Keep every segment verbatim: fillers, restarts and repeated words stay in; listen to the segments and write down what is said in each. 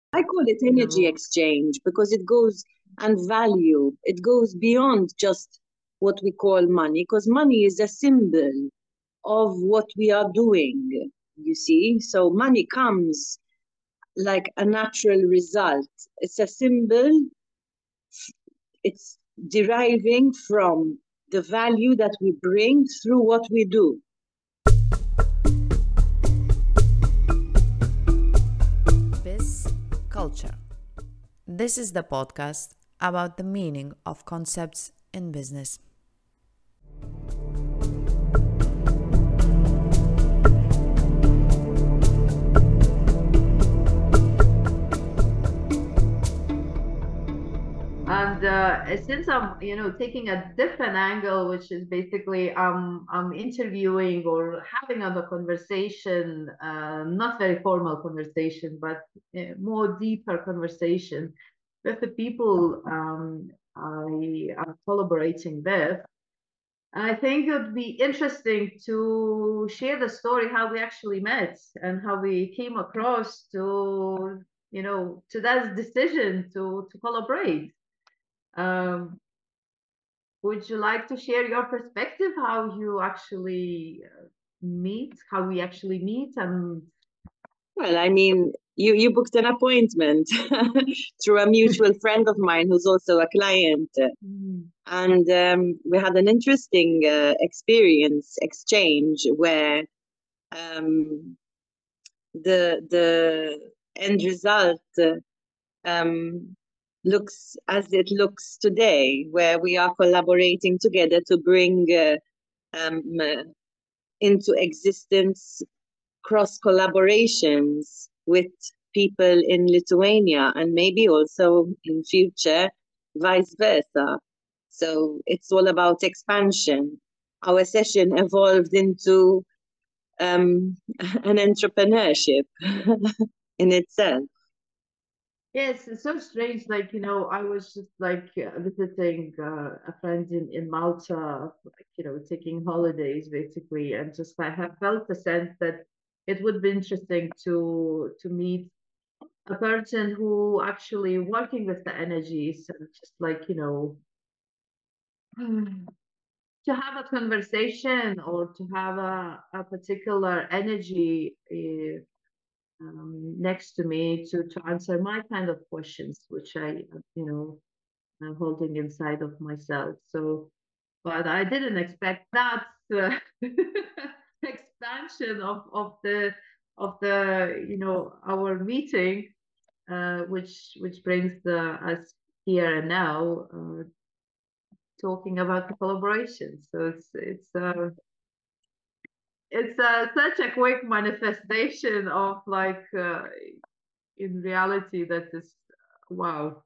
I call it you energy know. exchange because it goes and value. It goes beyond just what we call money, because money is a symbol of what we are doing, you see. So money comes like a natural result. It's a symbol, it's deriving from the value that we bring through what we do. Biz Culture. This is the podcast about the meaning of concepts in business. And uh, since I'm, you know, taking a different angle, which is basically um, I'm interviewing or having a conversation, uh, not very formal conversation, but uh, more deeper conversation with the people um, I am collaborating with. I think it would be interesting to share the story how we actually met and how we came across to, you know, to that decision to to collaborate. Um, would you like to share your perspective, how you actually uh, meet, how we actually meet, and Well, I mean, you, you booked an appointment through a mutual friend of mine who's also a client. Mm. And um, we had an interesting uh, experience exchange where um, the the end result uh, um, looks as it looks today, where we are collaborating together to bring uh, um, uh, into existence cross collaborations with people in Lithuania and maybe also in future vice versa. So it's all about expansion. Our session evolved into um, an entrepreneurship in itself. yes, it's so strange. Like, you know, I was just like uh, visiting uh, a friend in, in Malta, like, you know, taking holidays basically, and just I have felt the sense that it would be interesting to to meet a person who actually working with the energies and just like, you know, to have a conversation or to have a, a particular energy uh, um, next to me to, to answer my kind of questions, which I, you know, I'm holding inside of myself. So, but I didn't expect that uh, expansion of, of the of the you know our meeting, uh, which which brings the us here and now uh, talking about the collaboration. So it's it's uh, it's uh, such a quick manifestation of like uh, in reality that is wow.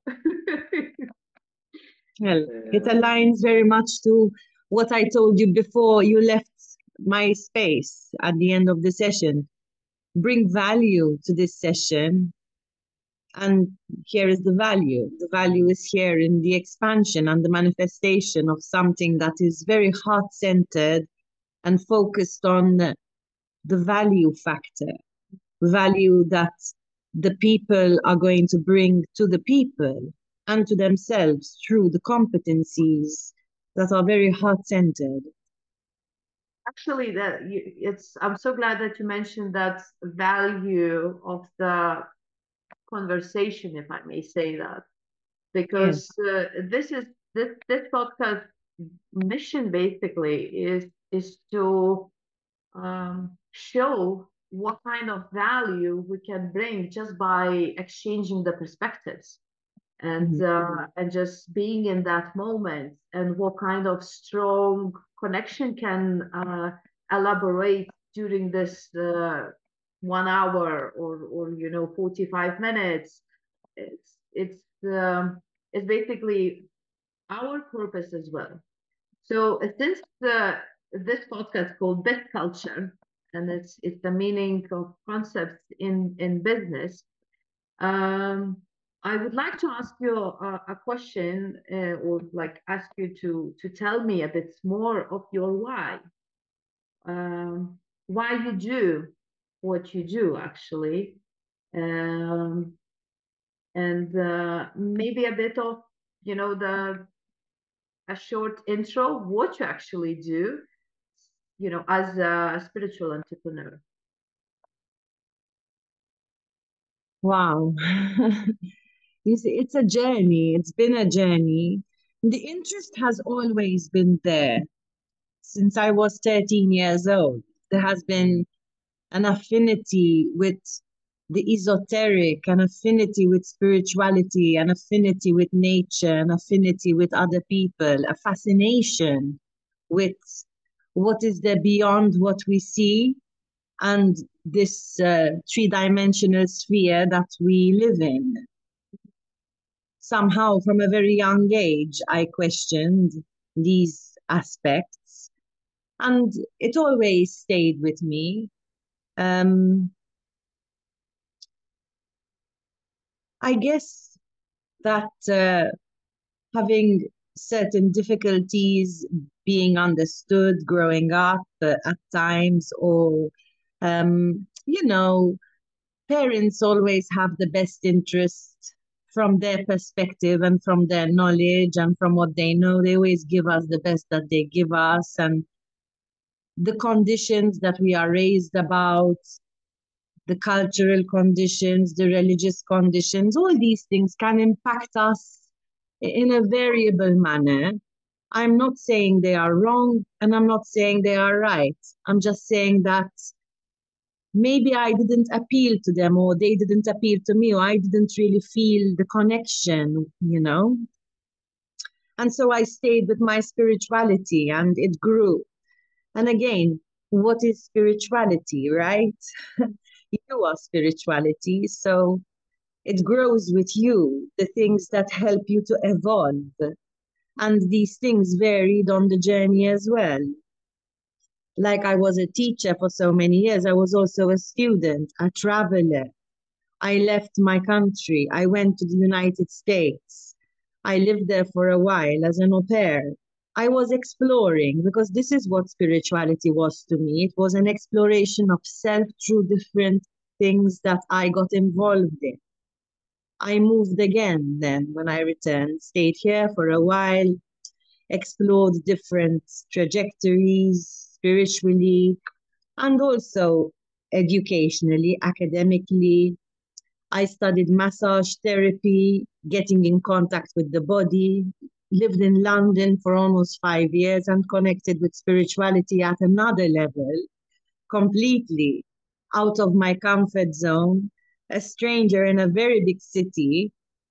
Well, it Uh, aligns very much to what I told you before you left my space at the end of the session. Bring value to this session. And here is the value. The value is here in the expansion and the manifestation of something that is very heart centered and focused on the value factor, value that the people are going to bring to the people and to themselves through the competencies that are very heart centered. Actually, that you, it's. I'm so glad that you mentioned that value of the conversation, if I may say that, Yes. because uh, this is this this podcast mission basically is is to um, show what kind of value we can bring just by exchanging the perspectives and Mhm. uh, and just being in that moment and what kind of strong connection can uh, elaborate during this uh, one hour or or you know forty-five minutes. It's it's um, it's basically our purpose as well. So uh, since the this podcast called Best Culture, and it's it's the meaning of concepts in in business. Um, I would like to ask you a, a question, uh, or like ask you to to tell me a bit more of your why. Um, why you do what you do, actually. Um, and uh, maybe a bit of, you know, the a short intro, what you actually do, you know, as a spiritual entrepreneur. Wow. You see, it's a journey. It's been a journey. The interest has always been there since I was thirteen years old. There has been an affinity with the esoteric, an affinity with spirituality, an affinity with nature, an affinity with other people, a fascination with what is there beyond what we see and this uh, three-dimensional sphere that we live in. Somehow, from a very young age, I questioned these aspects, and it always stayed with me. Um, I guess that uh, having certain difficulties being understood growing up uh, at times, or, um, you know, parents always have the best interest from their perspective and from their knowledge and from what they know. They always give us the best that they give us, and the conditions that we are raised about, the cultural conditions, the religious conditions, all these things can impact us in a variable manner. I'm not saying they are wrong and I'm not saying they are right. I'm just saying that maybe I didn't appeal to them, or they didn't appeal to me, or I didn't really feel the connection, you know? And so I stayed with my spirituality and it grew. And again, what is spirituality, right? You are spirituality. So it grows with you, the things that help you to evolve. And these things varied on the journey as well. Like I was a teacher for so many years, I was also a student, a traveler. I left my country. I went to the United States. I lived there for a while as an au pair. I was exploring, because this is what spirituality was to me. It was an exploration of self through different things that I got involved in. I moved again then when I returned, stayed here for a while, explored different trajectories spiritually and also educationally, academically. I studied massage therapy, getting in contact with the body, lived in London for almost five years and connected with spirituality at another level, completely out of my comfort zone, a stranger in a very big city,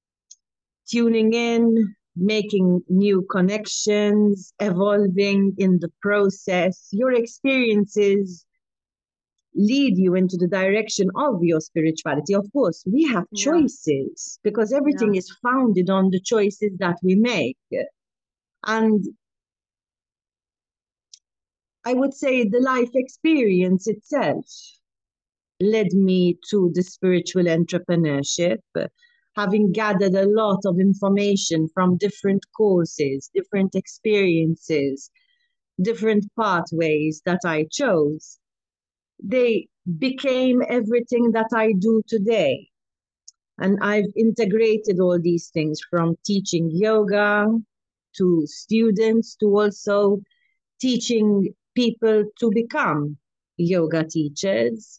tuning in, making new connections, evolving in the process. Your experiences lead you into the direction of your spirituality. Of course, we have Yeah. choices because everything Yeah. is founded on the choices that we make. And I would say the life experience itself led me to the spiritual entrepreneurship, having gathered a lot of information from different courses, different experiences, different pathways that I chose. They became everything that I do today. And I've integrated all these things from teaching yoga to students to also teaching people to become yoga teachers.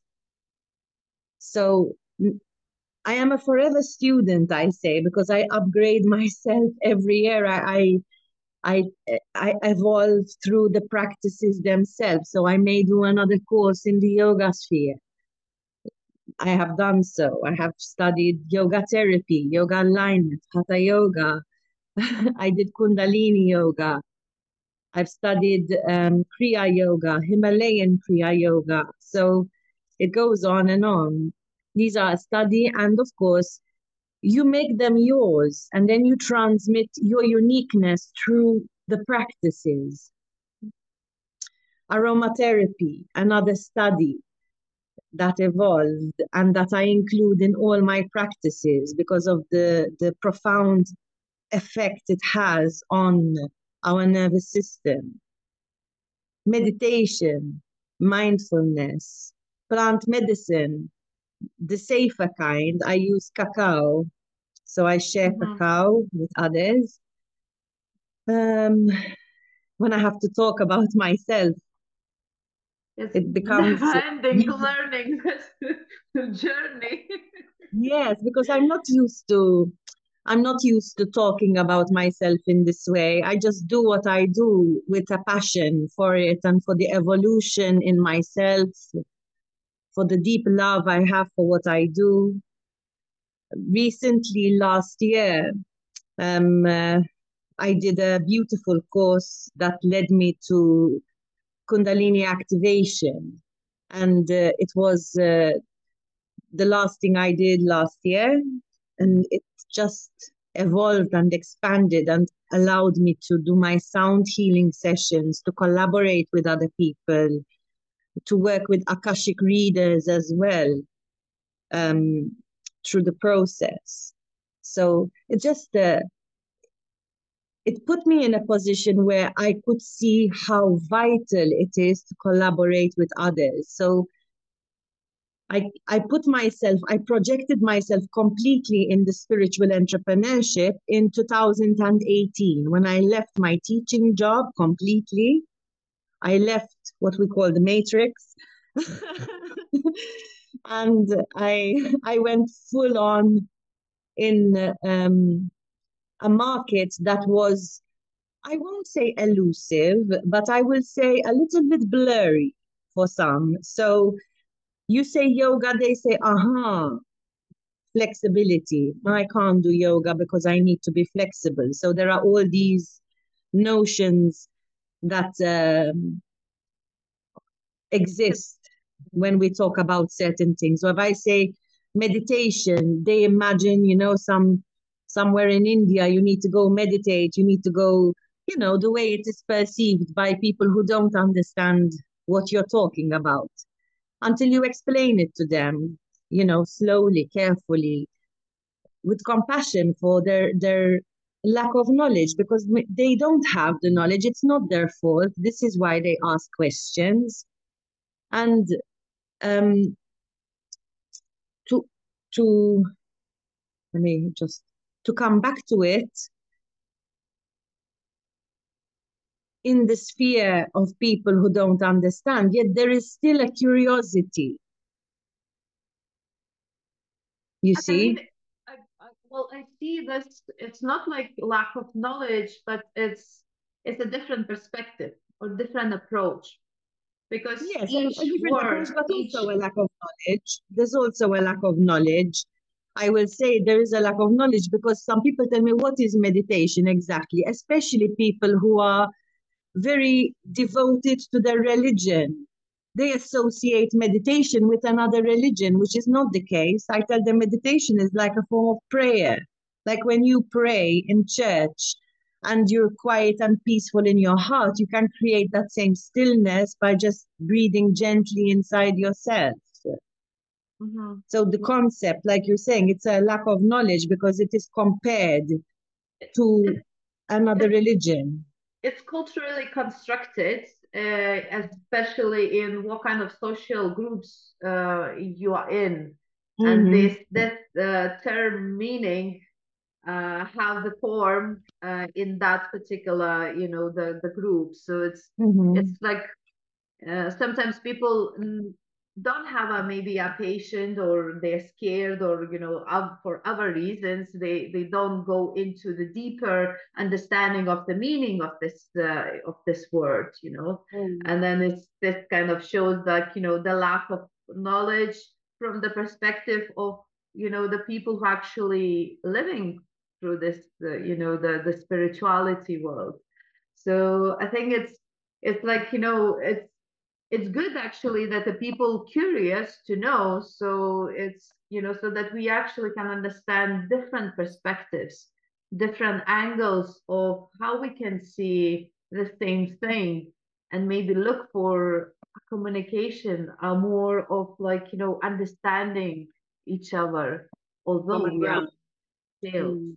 So I am a forever student, I say, because I upgrade myself every year. I, I, I, I evolve through the practices themselves. So I may do another course in the yoga sphere. I have done so. I have studied yoga therapy, yoga alignment, hatha yoga. I did Kundalini yoga. I've studied um, Kriya yoga, Himalayan Kriya yoga. So it goes on and on. These are a study, and of course, you make them yours, and then you transmit your uniqueness through the practices. Aromatherapy, another study that evolved and that I include in all my practices because of the, the profound effect it has on our nervous system. Meditation, mindfulness, plant medicine, the safer kind. I use cacao So I share Mhm. cacao with others. Um, when I have to talk about myself, It's it becomes never-ending learning journey. yes, because I'm not used to I'm not used to talking about myself in this way. I just do what I do with a passion for it and for the evolution in myself, for the deep love I have for what I do. Recently, last year, um, uh, I did a beautiful course that led me to Kundalini activation. And uh, it was uh, the last thing I did last year. And it just evolved and expanded and allowed me to do my sound healing sessions, to collaborate with other people, to work with Akashic readers as well um, through the process. So it just uh, it put me in a position where I could see how vital it is to collaborate with others. So I, I put myself, I projected myself completely in the spiritual entrepreneurship in two thousand eighteen when I left my teaching job completely. I left what we call the matrix. And I I went full on in um, a market that was, I won't say elusive, but I will say a little bit blurry for some. So you say yoga, they say, aha, flexibility. I can't do yoga because I need to be flexible. So there are all these notions that um, exist when we talk about certain things. So if I say meditation, they imagine, you know, some somewhere in India, you need to go meditate, you need to go, you know, the way it is perceived by people who don't understand what you're talking about. Until you explain it to them, you know, slowly, carefully, with compassion for their their lack of knowledge, because they don't have the knowledge. It's not their fault. This is why they ask questions. And um, to to let me just to come back to it, in the sphere of people who don't understand, yet there is still a curiosity. You I mean, see? I, I, well, I see this. It's not like lack of knowledge, but it's it's a different perspective or different approach, because Yes, a, each a different approach, word, but each also a lack of knowledge. There's also a lack of knowledge. I will say there is a lack of knowledge because some people tell me, what is meditation exactly? Especially people who are very devoted to their religion. They associate meditation with another religion, which is not the case. I tell them meditation is like a form of prayer. Like when you pray in church and you're quiet and peaceful in your heart, you can create that same stillness by just breathing gently inside yourself. mm-hmm. So the concept, like you're saying, it's a lack of knowledge because it is compared to it, another it, religion. it's culturally constructed, uh, especially in what kind of social groups uh, you are in, and Mm-hmm. this that uh, term meaning uh, have the form uh, in that particular, you know, the the group. So it's Mm-hmm. it's like uh, sometimes people mm, don't have a maybe a patient, or they're scared, or you know, uh, for other reasons they they don't go into the deeper understanding of the meaning of this uh, of this word, you know. Mm. And then it's this kind of shows that, you know, the lack of knowledge from the perspective of, you know, the people who are actually living through this uh, you know, the the spirituality world. So I think it's it's like, you know, it's it's good actually that the people curious to know, so it's, you know, so that we actually can understand different perspectives, different angles of how we can see the same thing, and maybe look for communication, a more of like, you know, understanding each other, although Common we are ground. still Mm.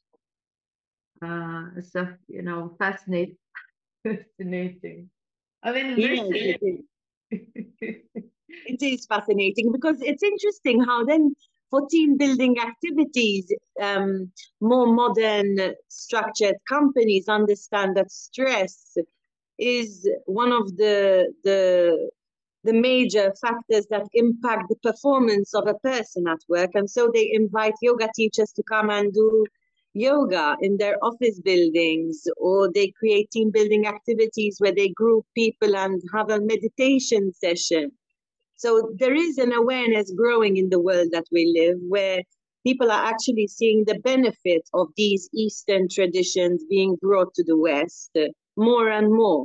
uh so, you know, fascinating. Fascinating. I mean, Yes, listen. it is. It is fascinating because it's interesting how then for team building activities. Um, more modern structured companies understand that stress is one of the, the, the major factors that impact the performance of a person at work. And so they invite yoga teachers to come and do yoga in their office buildings, or they create team building activities where they group people and have a meditation session. So there is an awareness growing in the world that we live, where people are actually seeing the benefit of these Eastern traditions being brought to the West uh, more and more.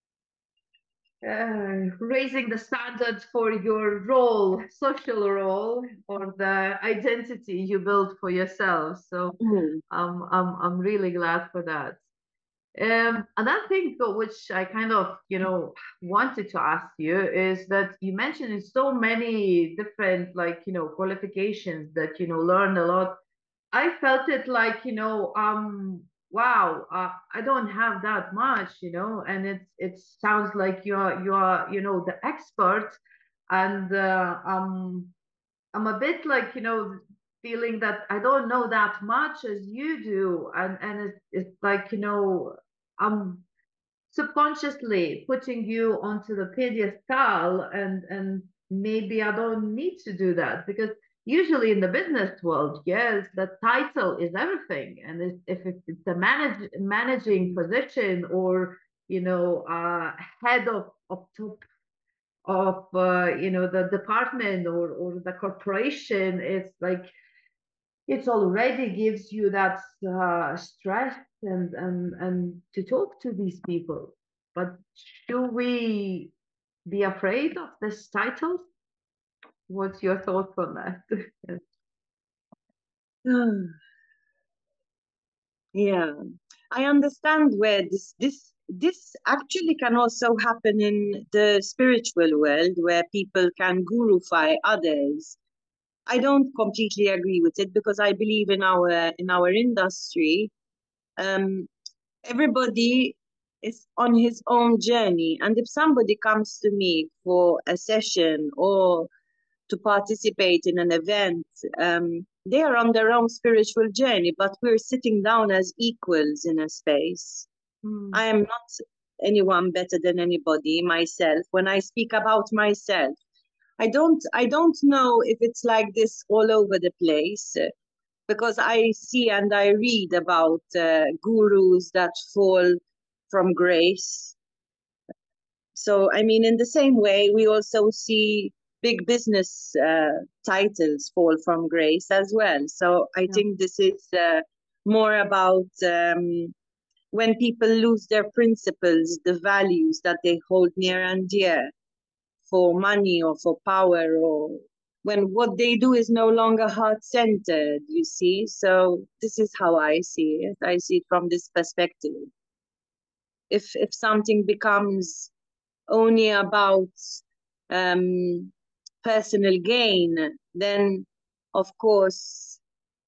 Uh, raising the standards for your role, social role, or the identity you build for yourself. So Mm. um, I'm I'm really glad for that. Um, another thing though, which I kind of, you know, wanted to ask you is that you mentioned in so many different, like, you know, qualifications that, you know, learn a lot. I felt it like, you know, um, wow, uh, I don't have that much, you know, and it it sounds like you're you're, you know, the expert, and uh, um, I'm a bit like, you know, feeling that I don't know that much as you do, and and it's it's like, you know, I'm subconsciously putting you onto the pedestal, and and maybe I don't need to do that, because usually in the business world, yes, the title is everything, and if, if it's a manage, managing position, or you know, uh, head of of top of uh, you know, the department, or or the corporation, it's like it already gives you that uh, stress, and, and and to talk to these people. But should we be afraid of this title? What's your thoughts on that? Yeah, I understand where this this this actually can also happen in the spiritual world, where people can gurufy others. I don't completely agree with it, because I believe in our in our industry, um, everybody is on his own journey, and if somebody comes to me for a session or to participate in an event, um, they are on their own spiritual journey, but we're sitting down as equals in a space. Mm. I am not anyone better than anybody myself. When I speak about myself, I don't I don't know if it's like this all over the place, uh, because I see and I read about uh, gurus that fall from grace. So, I mean, in the same way, we also see big business uh, titles fall from grace as well. So I Yeah. think this is uh, more about um, when people lose their principles, the values that they hold near and dear for money or for power, or when what they do is no longer heart-centered, you see. So this is how I see it. I see it from this perspective. If if something becomes only about um, personal gain, then of course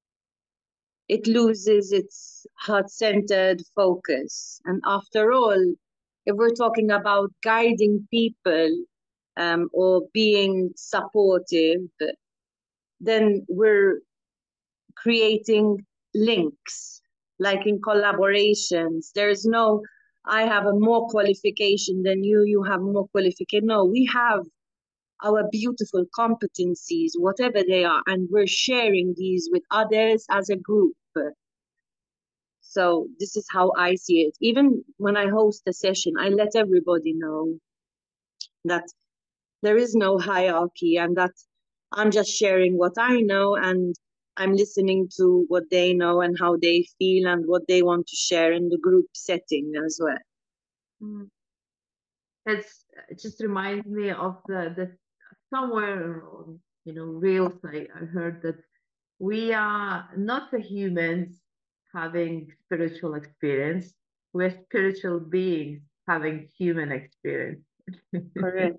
it loses its heart-centered focus. And after all, if we're talking about guiding people um, or being supportive, then we're creating links, like in collaborations. There's no, I have a more qualification than you, you have more qualification. No, we have our beautiful competencies, whatever they are, and we're sharing these with others as a group. So this is how I see it. Even when I host a session, I let everybody know that there is no hierarchy, and that I'm just sharing what I know, and I'm listening to what they know and how they feel and what they want to share in the group setting as well. Mm. It's, it just reminds me of the, the somewhere, you know, reels, I, I heard that we are not the humans having spiritual experience. We're spiritual beings having human experience. Correct.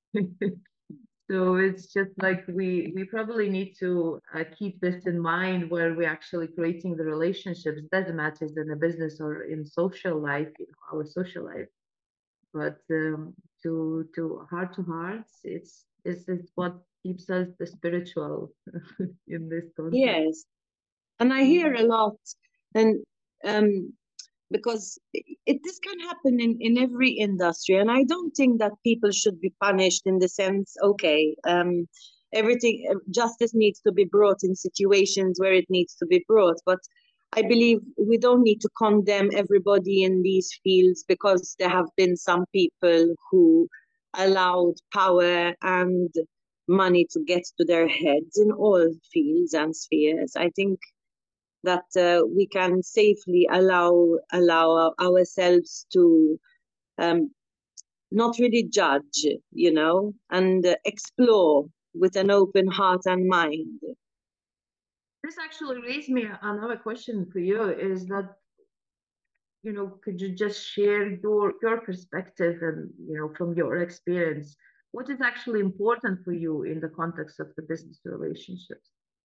So it's just like we we probably need to uh, keep this in mind, where we're actually creating the relationships. Doesn't matter in the business or in social life, you know, our social life, but um, to to heart to hearts, it's this is what keeps us the spiritual in this context. Yes, and I hear a lot, and um, because it this can happen in in every industry, and I don't think that people should be punished in the sense, okay, um, everything justice needs to be brought in situations where it needs to be brought, but I believe we don't need to condemn everybody in these fields because there have been some people who allowed power and money to get to their heads in all fields and spheres. I think that uh, we can safely allow allow ourselves to um, not really judge, you know, and uh, explore with an open heart and mind. This actually raised me another question for you, is that, you know, could you just share your your perspective and, you know, from your experience, what is actually important for you in the context of the business relationships?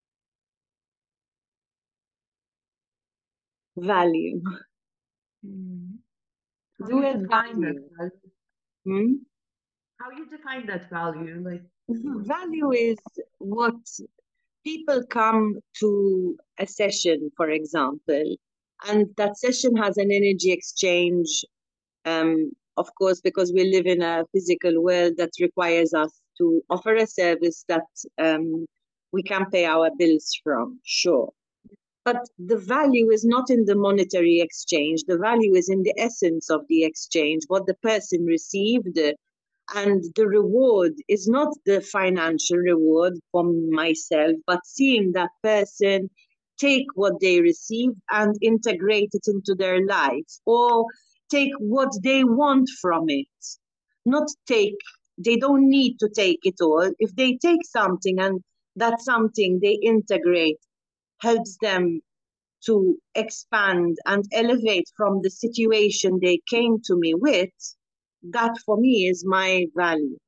Value. Mm. How Do you it define that value. value? Hmm? How you define that value? Like, Value is what people come to a session, for example, and that session has an energy exchange. Um, of course, because we live in a physical world that requires us to offer a service that um, we can pay our bills from, sure. But the value is not in the monetary exchange. The value is in the essence of the exchange, what the person received. And the reward is not the financial reward from myself, but seeing that person take what they received and integrate it into their life, or take what they want from it. Not take, they don't need to take it all. If they take something and that something they integrate helps them to expand and elevate from the situation they came to me with, that for me is my value.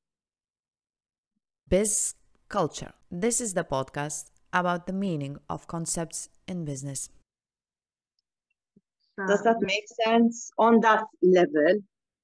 Biz Culture. This is the podcast about the meaning of concepts in business. uh, Does that just- make sense on that level?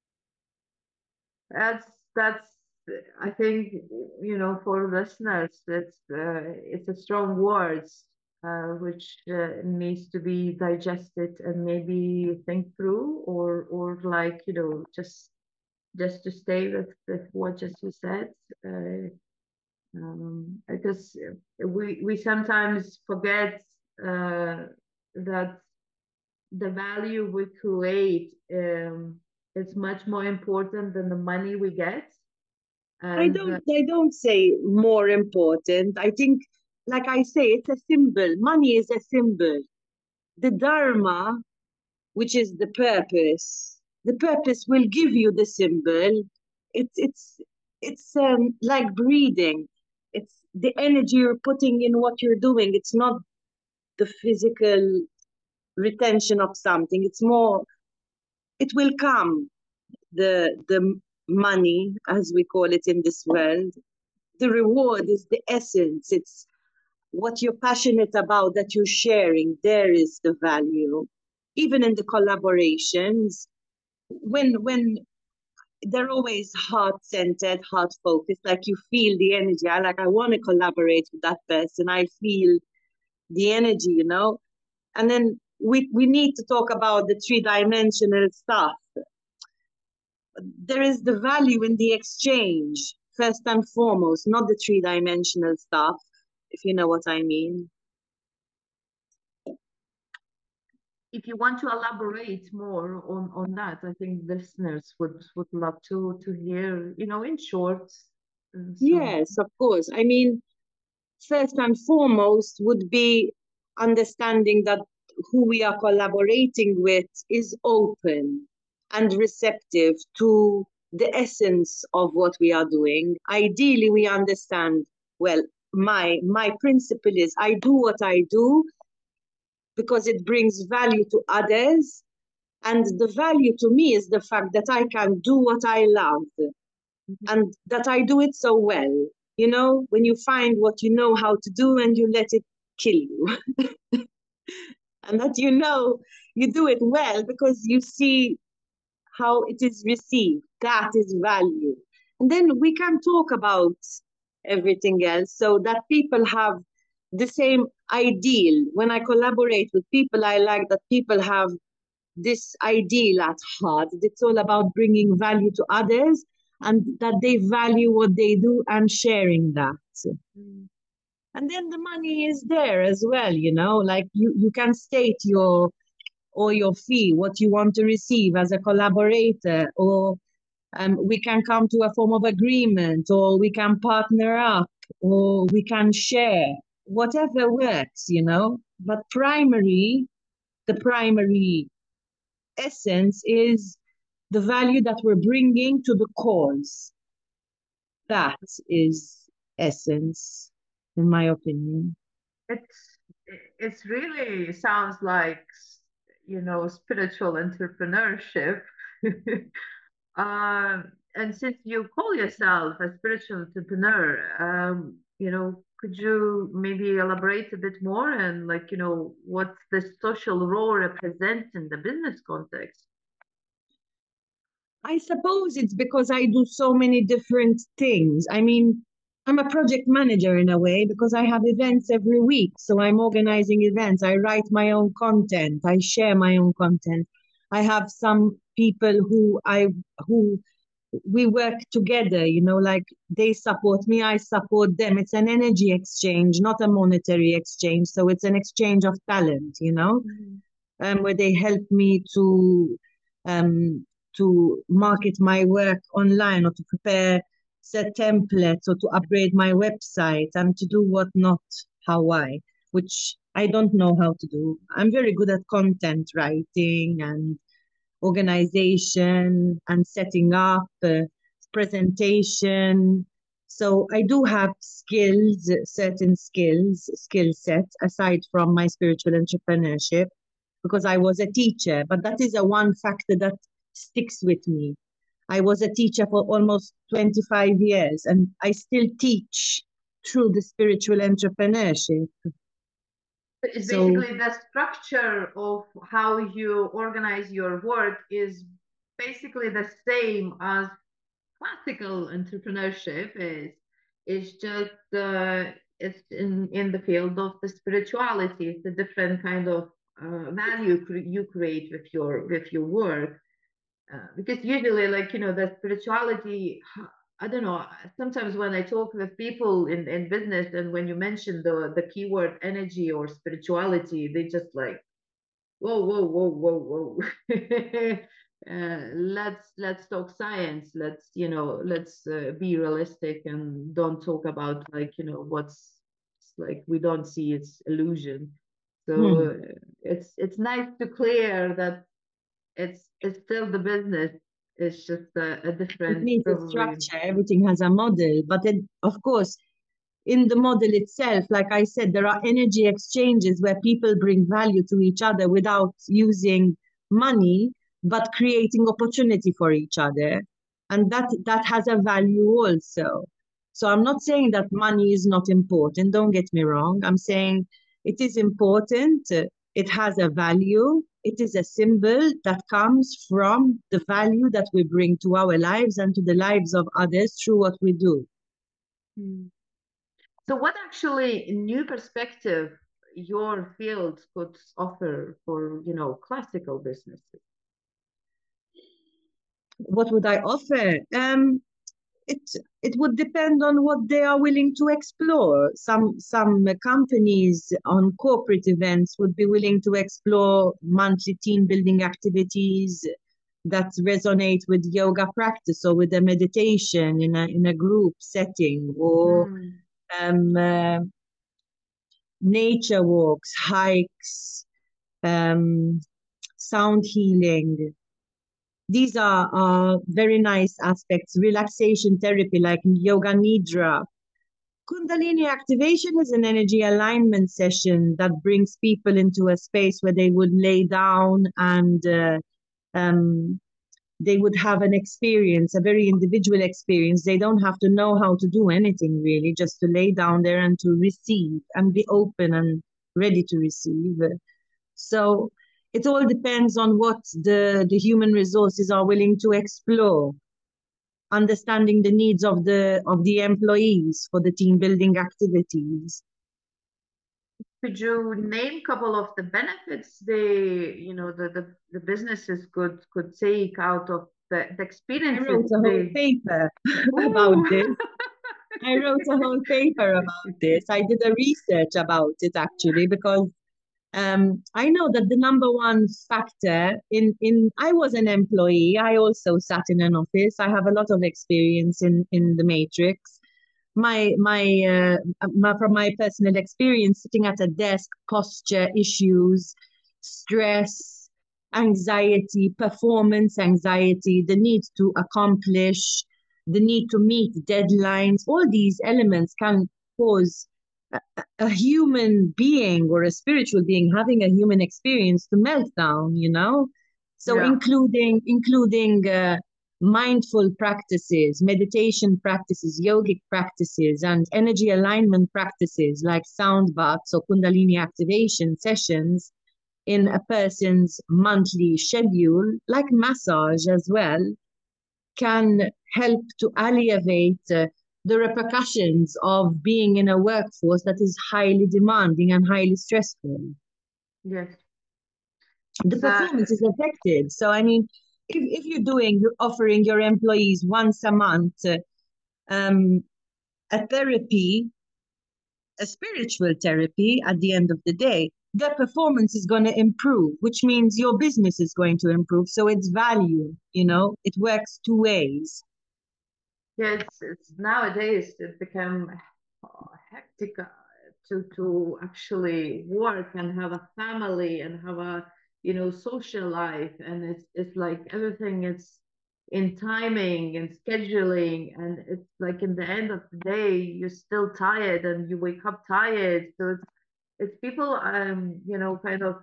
that's that's I think, you know, for listeners, it's uh, it's a strong words, uh, which uh, needs to be digested and maybe think through, or or like, you know, just just to stay with, with what just you said, uh, um, because we we sometimes forget uh, that the value we create um, is much more important than the money we get. I And uh, don't I don't say more important. I think, like I say, it's a symbol. Money is a symbol. The dharma, which is the purpose, the purpose will give you the symbol. It's it's it's um, like breathing. It's the energy you're putting in what you're doing. It's not the physical retention of something. It's more, it will come, the the money, as we call it in this world. The reward is the essence. It's what you're passionate about that you're sharing. There is the value. Even in the collaborations, when when they're always heart-centered, heart-focused, like you feel the energy. I like I want to collaborate with that person. I feel the energy, you know. And then we we need to talk about the three-dimensional stuff. There is the value in the exchange, first and foremost, not the three-dimensional stuff, if you know what I mean. if you want to elaborate more on on that, I think listeners would would love to to hear, you know, in short. uh, so Yes, of course. I mean, first and foremost would be understanding that who we are collaborating with is open and receptive to the essence of what we are doing. Ideally, we understand, well, my my principle is I do what I do because it brings value to others. And the value to me is the fact that I can do what I love and that I do it so well. You know, when you find what you know how to do and you let it kill you. And that you know you do it well because you see how it is received. That is value. And then we can talk about everything else, so that people have the same ideal. When I collaborate with people, I like that people have this ideal at heart. It's all about bringing value to others and that they value what they do and sharing that. Mm. And then the money is there as well, you know, like you, you can state your or your fee, what you want to receive as a collaborator, or um, we can come to a form of agreement, or we can partner up, or we can share, whatever works, you know. But primary, the primary essence is the value that we're bringing to the cause. That is essence, in my opinion. It's it's really sounds like, you know, spiritual entrepreneurship. Um, and since you call yourself a spiritual entrepreneur, um, you know, could you maybe elaborate a bit more and like, you know, what the social role represents in the business context? I suppose it's because I do so many different things. I mean, I'm a project manager in a way because I have events every week. So I'm organizing events. I write my own content. I share my own content. I have some people who I who we work together, you know, like they support me, I support them. It's an energy exchange, not a monetary exchange. So it's an exchange of talent, you know, Mm-hmm. um, where they help me to um, to market my work online or to prepare set templates or to upgrade my website and to do what not, how I, which I don't know how to do. I'm very good at content writing and organization and setting up, uh, presentation. So I do have skills, certain skills, skill sets aside from my spiritual entrepreneurship because I was a teacher, but that is a one factor that sticks with me. I was a teacher for almost twenty-five years and I still teach through the spiritual entrepreneurship. It's So basically the structure of how you organize your work is basically the same as classical entrepreneurship is. It's just uh, it's in in the field of the spirituality. It's a different kind of uh, value cre- you create with your with your work. Uh, because usually, like, you know, the spirituality, I don't know, sometimes when I talk with people in, in business and when you mention the, the keyword energy or spirituality, they just like, whoa, whoa, whoa, whoa, whoa. uh, let's let's talk science. Let's, you know, let's uh, be realistic and don't talk about like, you know, what's like we don't see it's illusion. So hmm. uh, it's it's nice to clear that it's it's still the business. It's just a, a It different needs a probably. structure, everything has a model, but then, of course, in the model itself, like I said, there are energy exchanges where people bring value to each other without using money, but creating opportunity for each other. And that that has a value also. So I'm not saying that money is not important, don't get me wrong. I'm saying it is important, uh, it has a value, it is a symbol that comes from the value that we bring to our lives and to the lives of others through what we do. Hmm. So what actually new perspective your field could offer for, you know, classical businesses? What would I offer? Um, it it would depend on what they are willing to explore. Some some companies on corporate events would be willing to explore monthly team building activities that resonate with yoga practice or with a meditation in a in a group setting, or Mm. um, uh, nature walks, hikes, um, sound healing. These are, are very nice aspects. Relaxation therapy like yoga nidra. Kundalini activation is an energy alignment session that brings people into a space where they would lay down and uh, um, they would have an experience, a very individual experience. They don't have to know how to do anything really, just to lay down there and to receive and be open and ready to receive. So it all depends on what the, the human resources are willing to explore. understanding the needs of the of the employees for the team building activities. Could you name a couple of the benefits they, you know, the, the, the businesses could could take out of the, the experiences? I wrote a whole they... paper about this. I wrote a whole paper about this. I did a research about it actually, because um, I know that the number one factor in, in I was an employee. I also sat in an office. I have a lot of experience in, in the matrix. My my, uh, my from my personal experience, sitting at a desk, posture issues, stress, anxiety, performance anxiety, the need to accomplish, the need to meet deadlines, all these elements can cause a, a human being or a spiritual being having a human experience to melt down, you know? So Yeah. including including uh, mindful practices, meditation practices, yogic practices, and energy alignment practices like sound baths or Kundalini activation sessions in a person's monthly schedule, like massage as well, can help to alleviate uh, the repercussions of being in a workforce that is highly demanding and highly stressful. Yes. The performance is affected. So, I mean, if, if you're doing, you're offering your employees once a month uh, um, a therapy, a spiritual therapy at the end of the day, their performance is going to improve, which means your business is going to improve. So it's value, you know, it works two ways. Yeah, it's, it's nowadays it become hectic to to actually work and have a family and have a, you know, social life, and it's it's like everything is in timing and scheduling, and it's like in the end of the day you're still tired and you wake up tired. So it's it's people um you know kind of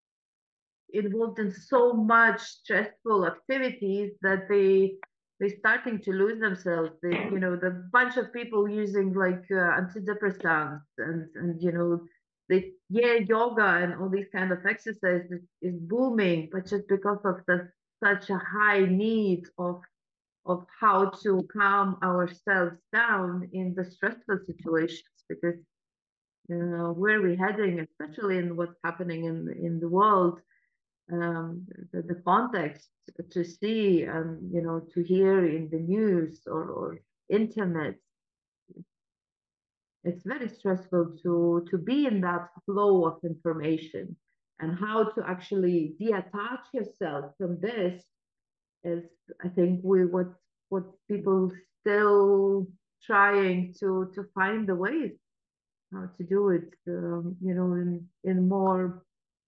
involved in so much stressful activities that they they're starting to lose themselves. They, you know, the bunch of people using like uh, antidepressants and and you know, they yeah yoga and all these kind of exercises is, is booming, but just because of the such a high need of of how to calm ourselves down in the stressful situations, because you know where we're heading, especially in what's happening in in the world. Um, the, the context to see and you know to hear in the news or, or internet, it's very stressful to to be in that flow of information, and how to actually detach yourself from this is, I think, we what what people still trying to to find the ways how to do it, um, you know in in more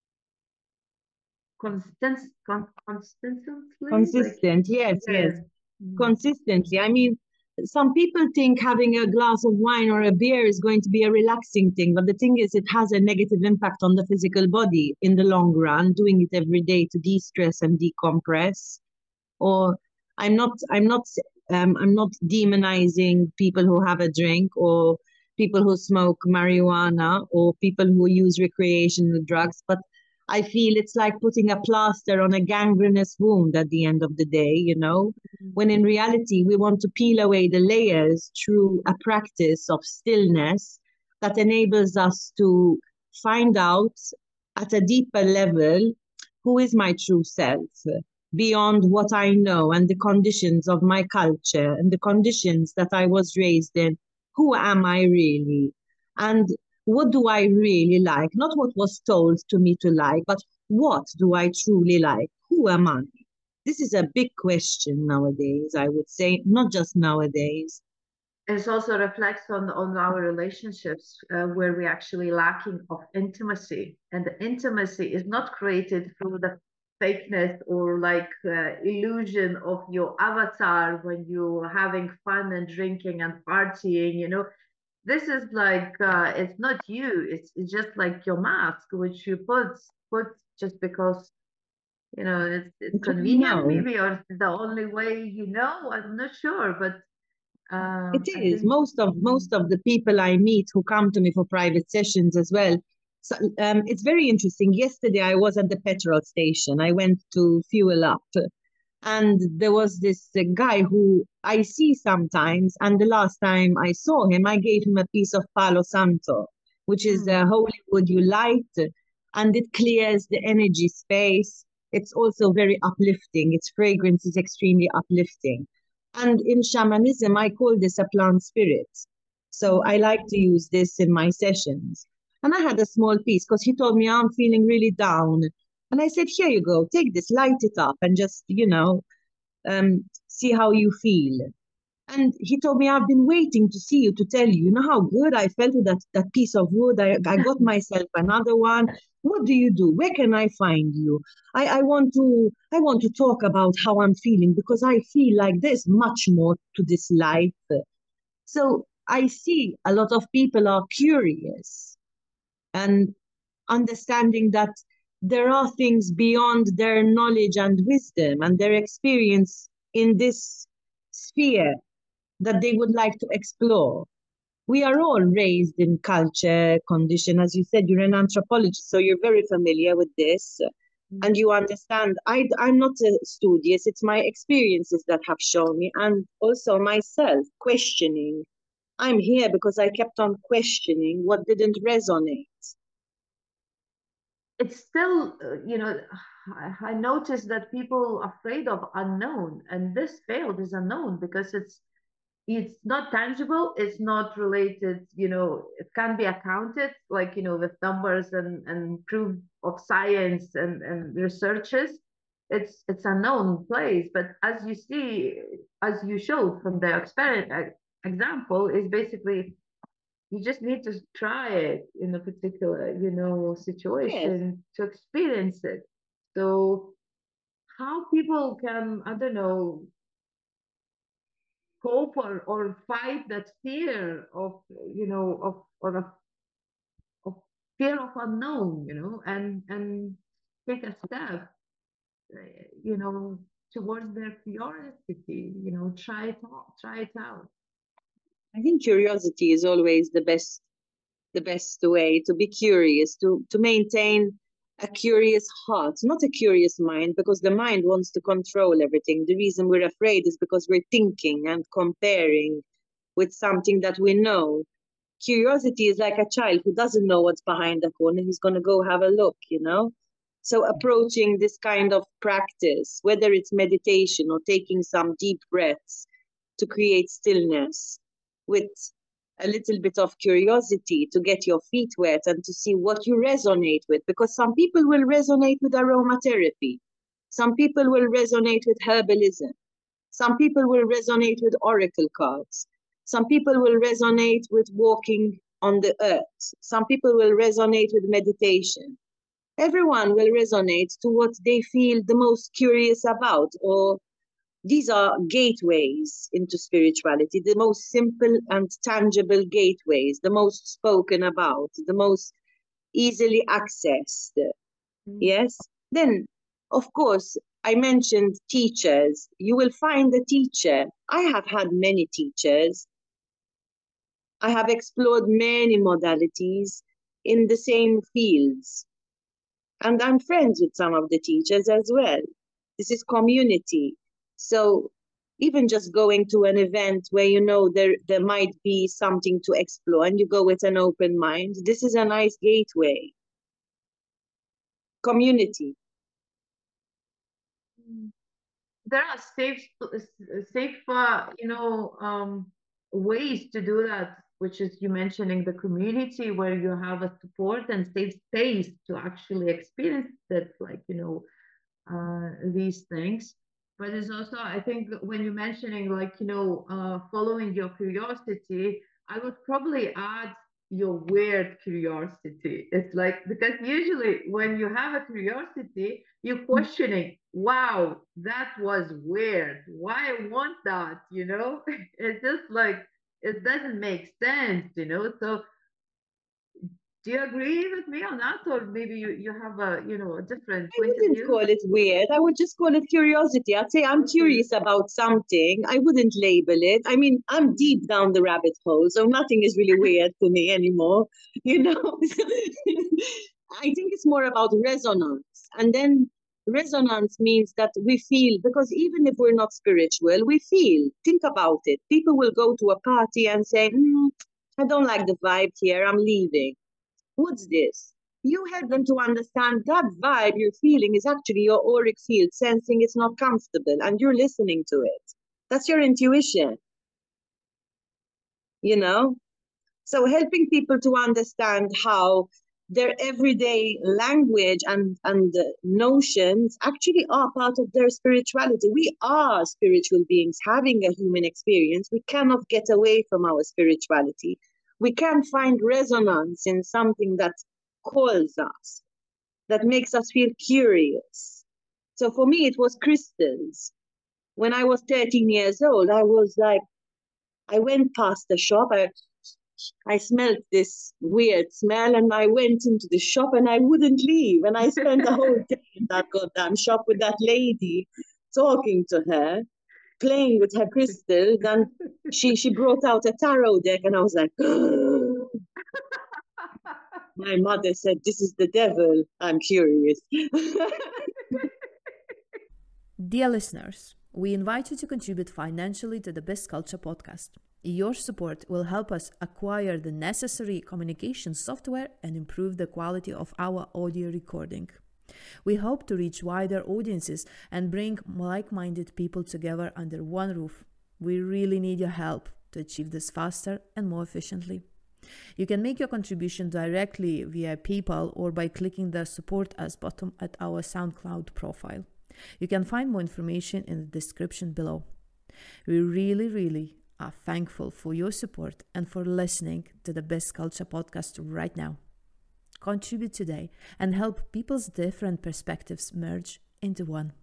constant, con- consistently, Consistent, like, yes, yeah. yes. Consistently. I mean, some people think having a glass of wine or a beer is going to be a relaxing thing, but the thing is, it has a negative impact on the physical body in the long run, doing it every day to de-stress and decompress. Or I'm not, I'm not, um, I'm not demonizing people who have a drink, or people who smoke marijuana, or people who use recreational drugs, but I feel it's like putting a plaster on a gangrenous wound at the end of the day, you know, when in reality, we want to peel away the layers through a practice of stillness that enables us to find out at a deeper level who is my true self, beyond what I know and the conditions of my culture and the conditions that I was raised in. Who am I really? And what do I really like? Not what was told to me to like, but what do I truly like? Who am I? This is a big question nowadays, I would say, not just nowadays. It also reflects on on our relationships, uh, where we actually lacking of intimacy, and the intimacy is not created through the fakeness or like uh, illusion of your avatar when you're having fun and drinking and partying. You know, this is like uh, it's not you. It's, it's just like your mask, which you put put just because you know it's it's convenient, No, maybe, or it's the only way. You know, I'm not sure, but it um, I is. think. Most of most of the people I meet who come to me for private sessions as well. So um, it's very interesting. Yesterday I was at the petrol station. I went to fuel up, And there was this uh, guy who I see sometimes, and the last time I saw him, I gave him a piece of Palo Santo, which is Mm. a holy wood you light, and it clears the energy space. It's also very uplifting. Its fragrance is extremely uplifting. And in shamanism, I call this a plant spirit. So I like to use this in my sessions. And I had a small piece because he told me I'm feeling really down. And I said, here you go, take this, light it up, and just, you know, um, see how you feel. And he told me, I've been waiting to see you to tell you, you know how good I felt with that, that piece of wood. I, I got myself another one. What do you do? Where can I find you? I, I want to I want to talk about how I'm feeling because I feel like there's much more to this life. So I see a lot of people are curious and understanding that there are things beyond their knowledge and wisdom and their experience in this sphere that they would like to explore. We are all raised in culture, condition. As you said, you're an anthropologist, so you're very familiar with this. And you understand, I, I'm not a studious, it's my experiences that have shown me, and also myself questioning. I'm here because I kept on questioning what didn't resonate. It's still, uh, you know, I, I noticed that people are afraid of unknown, and this field is unknown because it's it's not tangible, it's not related, you know, it can be accounted, like, you know, with numbers and and proof of science and and researches. It's it's a known place, but as you see, as you showed from the experiment example, is basically you just need to try it in a particular, you know, Yes. situation to experience it. So how people can, I don't know, cope or, or fight that fear of, you know, of or of, of fear of unknown, you know, and and take a step, uh, you know, towards their curiosity, you know, try it out, try it out. I think curiosity is always the best the best way to be curious, to, to maintain a curious heart, not a curious mind, because the mind wants to control everything. The reason we're afraid is because we're thinking and comparing with something that we know. Curiosity is like a child who doesn't know what's behind the corner. He's going to go have a look, you know? So approaching this kind of practice, whether it's meditation or taking some deep breaths to create stillness with a little bit of curiosity to get your feet wet and to see what you resonate with, because some people will resonate with aromatherapy. Some people will resonate with herbalism. Some people will resonate with oracle cards. Some people will resonate with walking on the earth. Some people will resonate with meditation. Everyone will resonate to what they feel the most curious about, or these are gateways into spirituality, the most simple and tangible gateways, the most spoken about, the most easily accessed. Mm. Yes? Then, of course, I mentioned teachers. You will find a teacher. I have had many teachers. I have explored many modalities in the same fields. And I'm friends with some of the teachers as well. This is community. So even just going to an event where you know there, there might be something to explore and you go with an open mind, this is a nice gateway. Community. There are safe, safe, uh, you know, um, ways to do that, which is you mentioning the community where you have a support and safe space to actually experience it, like, you know, uh, these things. But it's also, I think, when you're mentioning, like, you know, uh, following your curiosity, I would probably add your weird curiosity. It's like, because usually when you have a curiosity, you're questioning, wow, that was weird. Why I want that, you know? It's just like, it doesn't make sense, you know? So do you agree with me on that? Or maybe you, you have a, you know, a different I point of wouldn't view? call it weird. I would just call it curiosity. I'd say I'm Okay. curious about something. I wouldn't label it. I mean, I'm deep down the rabbit hole, so nothing is really weird to me anymore. You know, I think it's more about resonance. And then Resonance means that we feel, because even if we're not spiritual, we feel. Think about it. People will go to a party and say, mm, I don't like the vibe here, I'm leaving. What's this? You help them to understand that vibe you're feeling is actually your auric field sensing it's not comfortable, and you're listening to it. That's your intuition. You know? So helping people to understand how their everyday language and, and uh, notions actually are part of their spirituality. We are spiritual beings having a human experience. We cannot get away from our spirituality. We can find resonance in something that calls us, that makes us feel curious. So for me, it was crystals. When I was thirteen years old, I was like, I went past the shop, I I smelled this weird smell, and I went into the shop and I wouldn't leave. And I spent the whole day in that goddamn shop with that lady, talking to her, playing with her crystals. And she, she brought out a tarot deck, and I was like, my mother said, this is the devil. I'm curious. Dear listeners, we invite you to contribute financially to the Biz Culture podcast. Your support will help us acquire the necessary communication software and improve the quality of our audio recording. We hope to reach wider audiences and bring like-minded people together under one roof. We really need your help to achieve this faster and more efficiently. You can make your contribution directly via PayPal or by clicking the Support Us button at our SoundCloud profile. You can find more information in the description below. We really, really are thankful for your support and for listening to the Biz Culture podcast right now. Contribute today and help people's different perspectives merge into one.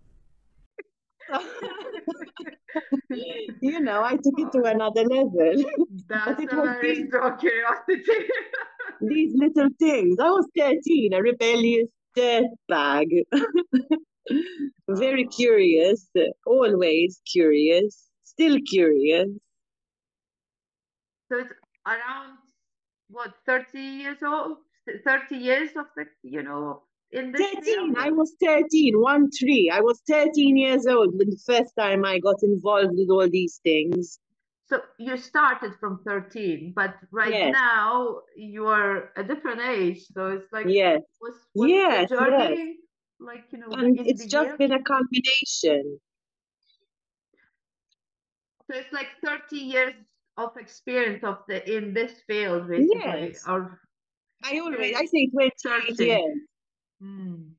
You know, I took it to another level. That's it a was very these- strong curiosity. These little things. I was thirteen, a rebellious dirtbag. Very curious, always curious, still curious. So it's around what, thirty years old, thirty years of the, you know, in this thirteen, field? I was thirteen, one three. I was thirteen years old when the first time I got involved with all these things. So you started from thirteen, but right Yes. now you're a different age. So it's like, Yes. was, was Yes, the journey yes. like, you know, And in it's the just years? been a combination. So it's like thirty years of experience of the in this field, basically. Yes. Or I always, I say twenty-eight searching. years. Hmm.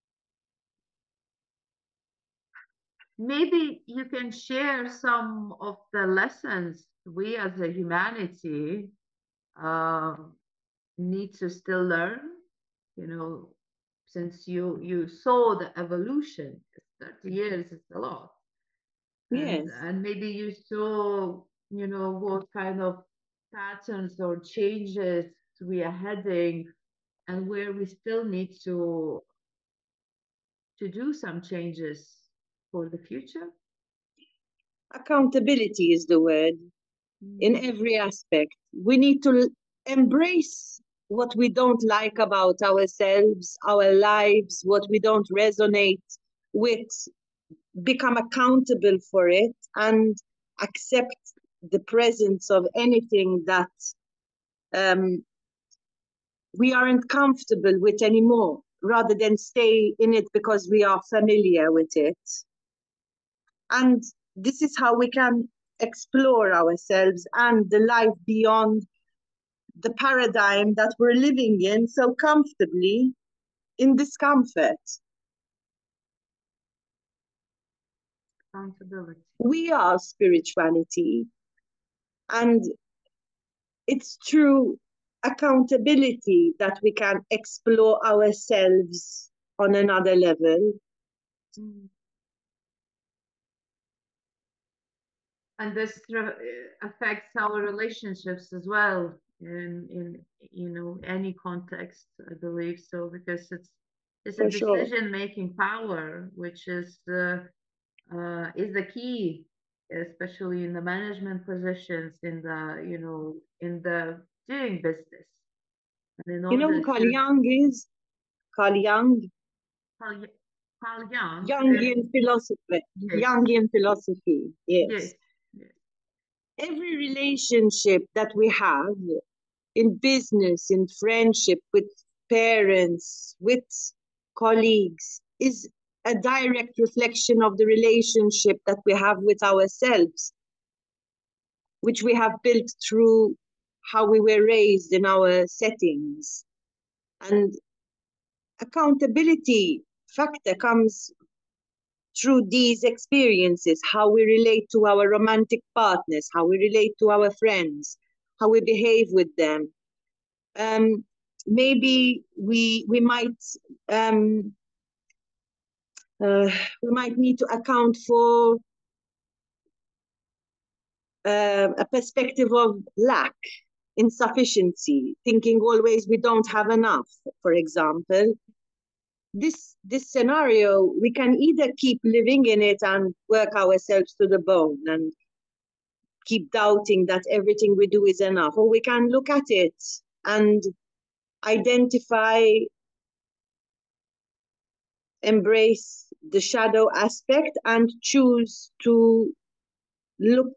Maybe you can share some of the lessons we as a humanity um, need to still learn, you know, since you you saw the evolution. thirty years is a lot. Yes. And, and maybe you saw, you know, what kind of patterns or changes we are heading, and where we still need to to do some changes for the future. Accountability is the word in every aspect. We need to embrace what we don't like about ourselves, our lives, what we don't resonate with, become accountable for it, and accept the presence of anything that um, we aren't comfortable with anymore, rather than stay in it because we are familiar with it. And this is how we can explore ourselves and the life beyond the paradigm that we're living in so comfortably in discomfort. Accountability. We are spirituality, and it's through accountability that we can explore ourselves on another level. Mm. And this re- affects our relationships as well in in you know any context, I believe so, because it's it's a For sure. decision making power, which is uh, uh, is the key, especially in the management positions, in the you know in the doing business. And in You know order who Carl to Jung is? Carl Jung. Carl, Carl Jung. Jungian philosophy. Yes. Jungian philosophy. Yes. Yes. Yes. Every relationship that we have in business, in friendship, with parents, with colleagues, is a direct reflection of the relationship that we have with ourselves, which we have built through how we were raised in our settings. And accountability factor comes through these experiences, how we relate to our romantic partners, how we relate to our friends, how we behave with them. Um, maybe we we might um, uh, we might need to account for uh, a perspective of lack, insufficiency, thinking always we don't have enough, for example. This this scenario, we can either keep living in it and work ourselves to the bone and keep doubting that everything we do is enough, or we can look at it and identify, embrace the shadow aspect and choose to look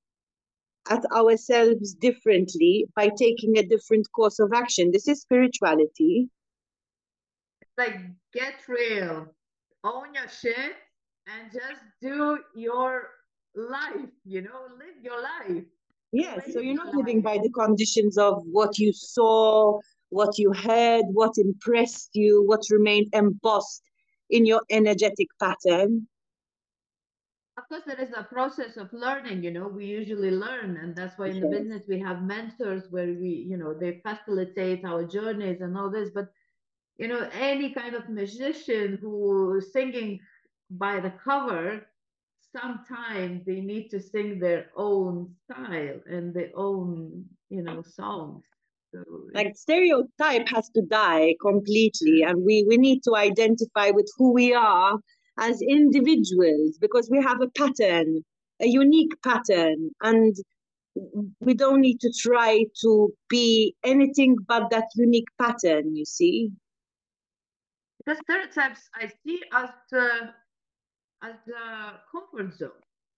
at ourselves differently by taking a different course of action. This is spirituality. It's like, get real, own your shit, and just do your life, you know, live your life. Yes, so Live you're your not living by life. the conditions of what you saw, what you heard, what impressed you, what remained embossed in your energetic pattern. Of course, there is a process of learning, you know, we usually learn. And that's why in the Yes. business, we have mentors where we, you know, they facilitate our journeys and all this. But, you know, any kind of musician who is singing by the cover, sometimes they need to sing their own style and their own, you know, songs. So Like stereotype has to die completely, and we, we need to identify with who we are as individuals, because we have a pattern, a unique pattern, and we don't need to try to be anything but that unique pattern, you see. because stereotypes I see as the as a comfort zone.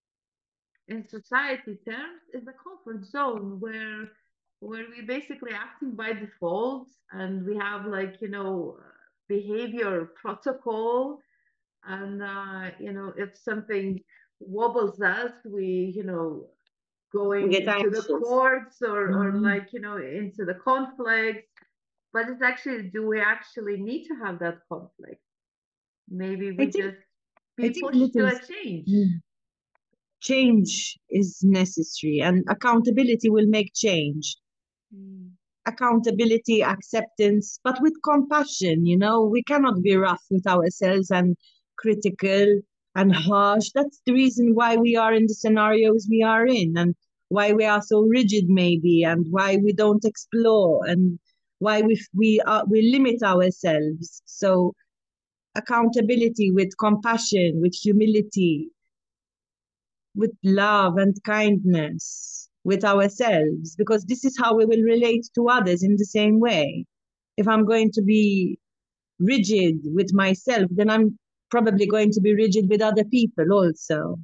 In society terms, is the comfort zone where where we basically acting by default, and we have, like, you know, behavior protocol, and uh, you know, if something wobbles us, we, you know, going We get into the anxious. courts, or or Mhm. like, you know, into the conflicts. But it's actually, do we actually need to have that conflict? Maybe we think- just I be think pushed to little- a change. Mm. Change is necessary, and accountability will make change. Mm. Accountability, acceptance, but with compassion, you know, we cannot be rough with ourselves and critical and harsh. That's the reason why we are in the scenarios we are in, and why we are so rigid maybe, and why we don't explore, and why we we are we limit ourselves. So accountability with compassion, with humility, with love and kindness with ourselves, because this is how we will relate to others in the same way. If I'm going to be rigid with myself, then I'm probably going to be rigid with other people also.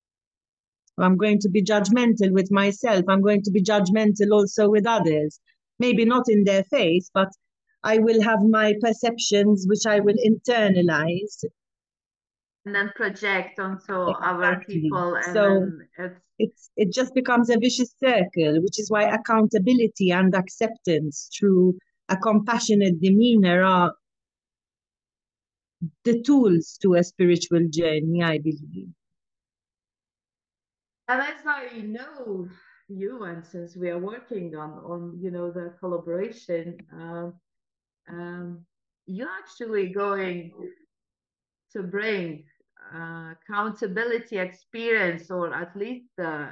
If I'm going to be judgmental with myself, I'm going to be judgmental also with others. Maybe not in their face, but I will have my perceptions which I will internalize. And then project onto other Exactly. people, and So then it's it's it just becomes a vicious circle, which is why accountability and acceptance through a compassionate demeanor are the tools to a spiritual journey, I believe. and as I know you, and since we are working on on you know, the collaboration, um, um, you're actually going to bring uh, accountability experience, or at least the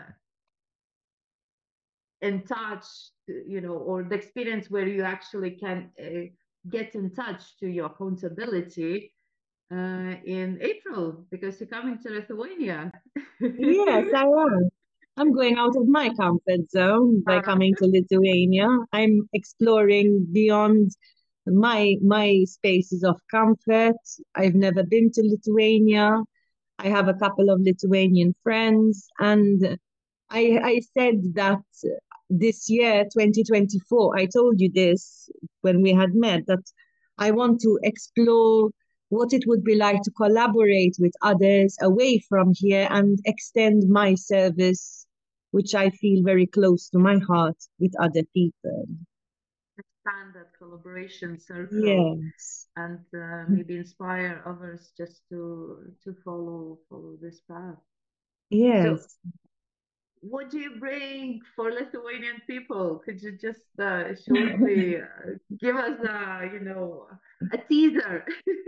in touch, you know, or the experience where you actually can uh, get in touch to your accountability uh, in April, because you're coming to Lithuania. Yes, I am. I'm going out of my comfort zone by coming to Lithuania. I'm exploring beyond my my spaces of comfort. I've never been to Lithuania. I have a couple of Lithuanian friends, and I I said that this year, twenty twenty-four, I told you this when we had met, that I want to explore what it would be like to collaborate with others away from here and extend my service, which I feel very close to my heart, with other people. Expand that collaboration circle. Yes. And uh, maybe inspire others just to to follow follow this path. Yes. So, what do you bring for Lithuanian people? Could you just uh, shortly uh, give us a, you know, a teaser?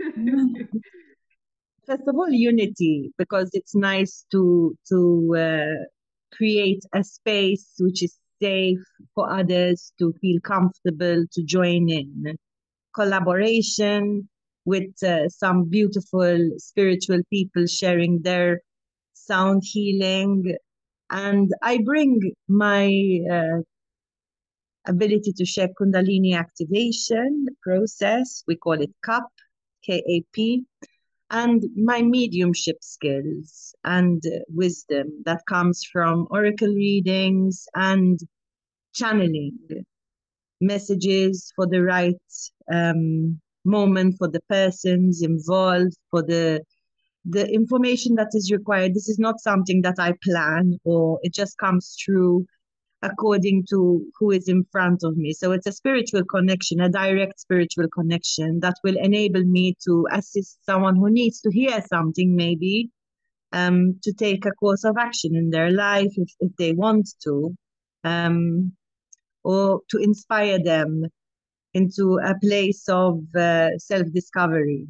First of all, unity, because it's nice to to uh, create a space which is safe for others to feel comfortable to join in. Collaboration with uh, some beautiful spiritual people sharing their sound healing. And I bring my uh, ability to share Kundalini activation process. We call it C A P, K A P, and my mediumship skills and uh, wisdom that comes from oracle readings and channeling messages for the right um, moment for the persons involved, for the the information that is required. This is not something that I plan, or it just comes through according to who is in front of me. So it's a spiritual connection, a direct spiritual connection that will enable me to assist someone who needs to hear something, maybe um, to take a course of action in their life if, if they want to, um, or to inspire them into a place of uh, self-discovery.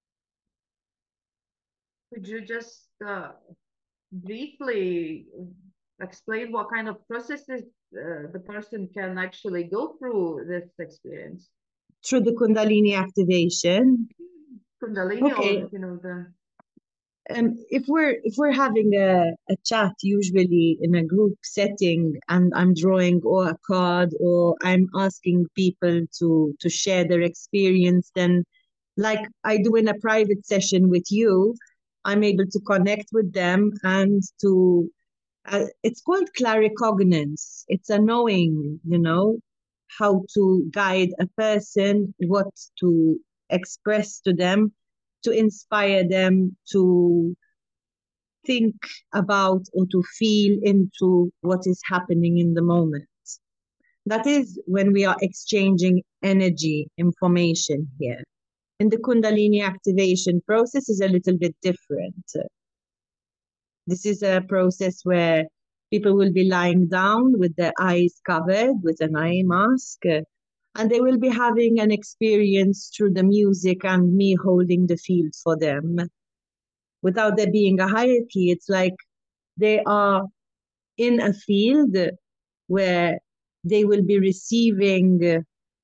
Could you just uh, briefly explain what kind of processes uh, the person can actually go through this experience? Through the Kundalini activation. Kundalini, Okay. or, you know, the Um, if we're if we're having a, a chat, usually in a group setting, and I'm drawing or a card, or I'm asking people to to share their experience, then like I do in a private session with you, I'm able to connect with them and to uh, it's called claricognance. It's a knowing, you know, how to guide a person, what to express to them, to inspire them to think about or to feel into what is happening in the moment. That is when we are exchanging energy, information here. And the Kundalini activation process is a little bit different. This is a process where people will be lying down with their eyes covered with an eye mask, and they will be having an experience through the music and me holding the field for them. Without there being a hierarchy, it's like they are in a field where they will be receiving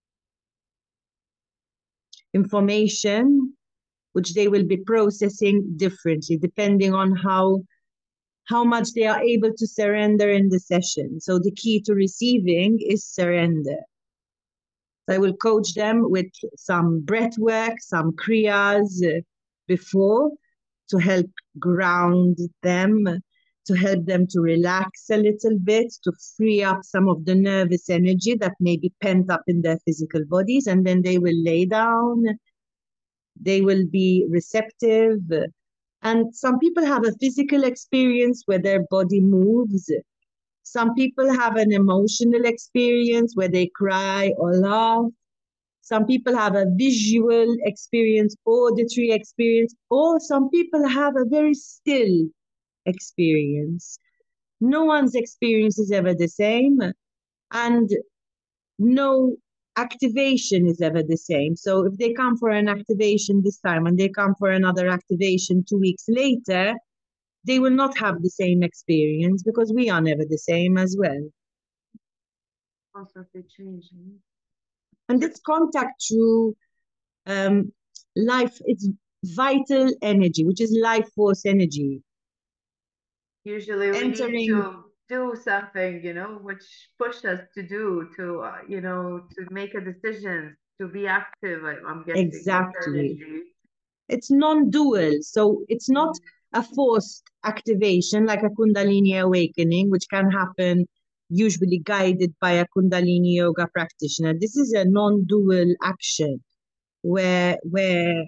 information which they will be processing differently depending on how how much they are able to surrender in the session. So the key to receiving is surrender. So I will coach them with some breath work, some kriyas uh, before, to help ground them, to help them to relax a little bit, to free up some of the nervous energy that may be pent up in their physical bodies. And then they will lay down, they will be receptive. And some people have a physical experience where their body moves. Some people have an emotional experience where they cry or laugh. Some people have a visual experience, auditory experience, or some people have a very still experience. No one's experience is ever the same, and no activation is ever the same. So if they come for an activation this time and they come for another activation two weeks later, they will not have the same experience, because we are never the same as well. constantly changing. And it's contact through um, life, it's vital energy, which is life force energy. Usually we Entering, need to do something, you know, which push us to do, to, uh, you know, to make a decision. to be active, I, I'm guessing. Exactly. It's non-dual, so it's not a forced activation like a Kundalini awakening, which can happen usually guided by a Kundalini yoga practitioner. This is a non-dual action where where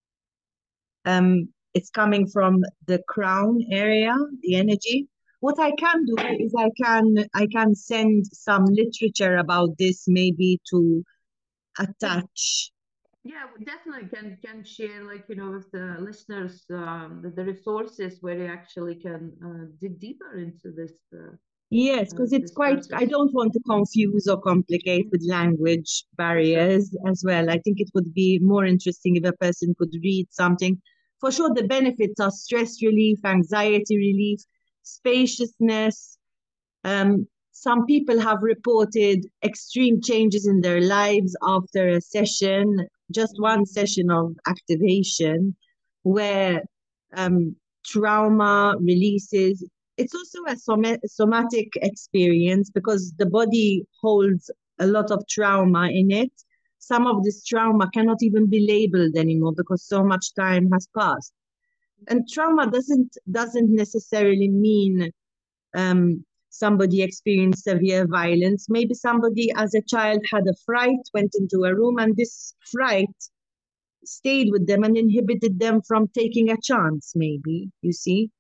um, it's coming from the crown area, the energy. What I can do is I can I can send some literature about this, maybe to attach. Yeah, we definitely can can share, like, you know, with the listeners, um, the, the resources where they actually can uh, dig deeper into this. Uh, Yes, uh, because it's this quite, I process. don't want to confuse or complicate with language barriers as well. I think it would be more interesting if a person could read something. For sure, the benefits are stress relief, anxiety relief, spaciousness. Um, some people have reported extreme changes in their lives after a session, just one session of activation, where um, trauma releases. It's also a soma- somatic experience because the body holds a lot of trauma in it. Some of this trauma cannot even be labeled anymore because so much time has passed. And trauma doesn't doesn't necessarily mean um, somebody experienced severe violence. Maybe somebody as a child had a fright, went into a room, and this fright stayed with them and inhibited them from taking a chance, maybe, you see.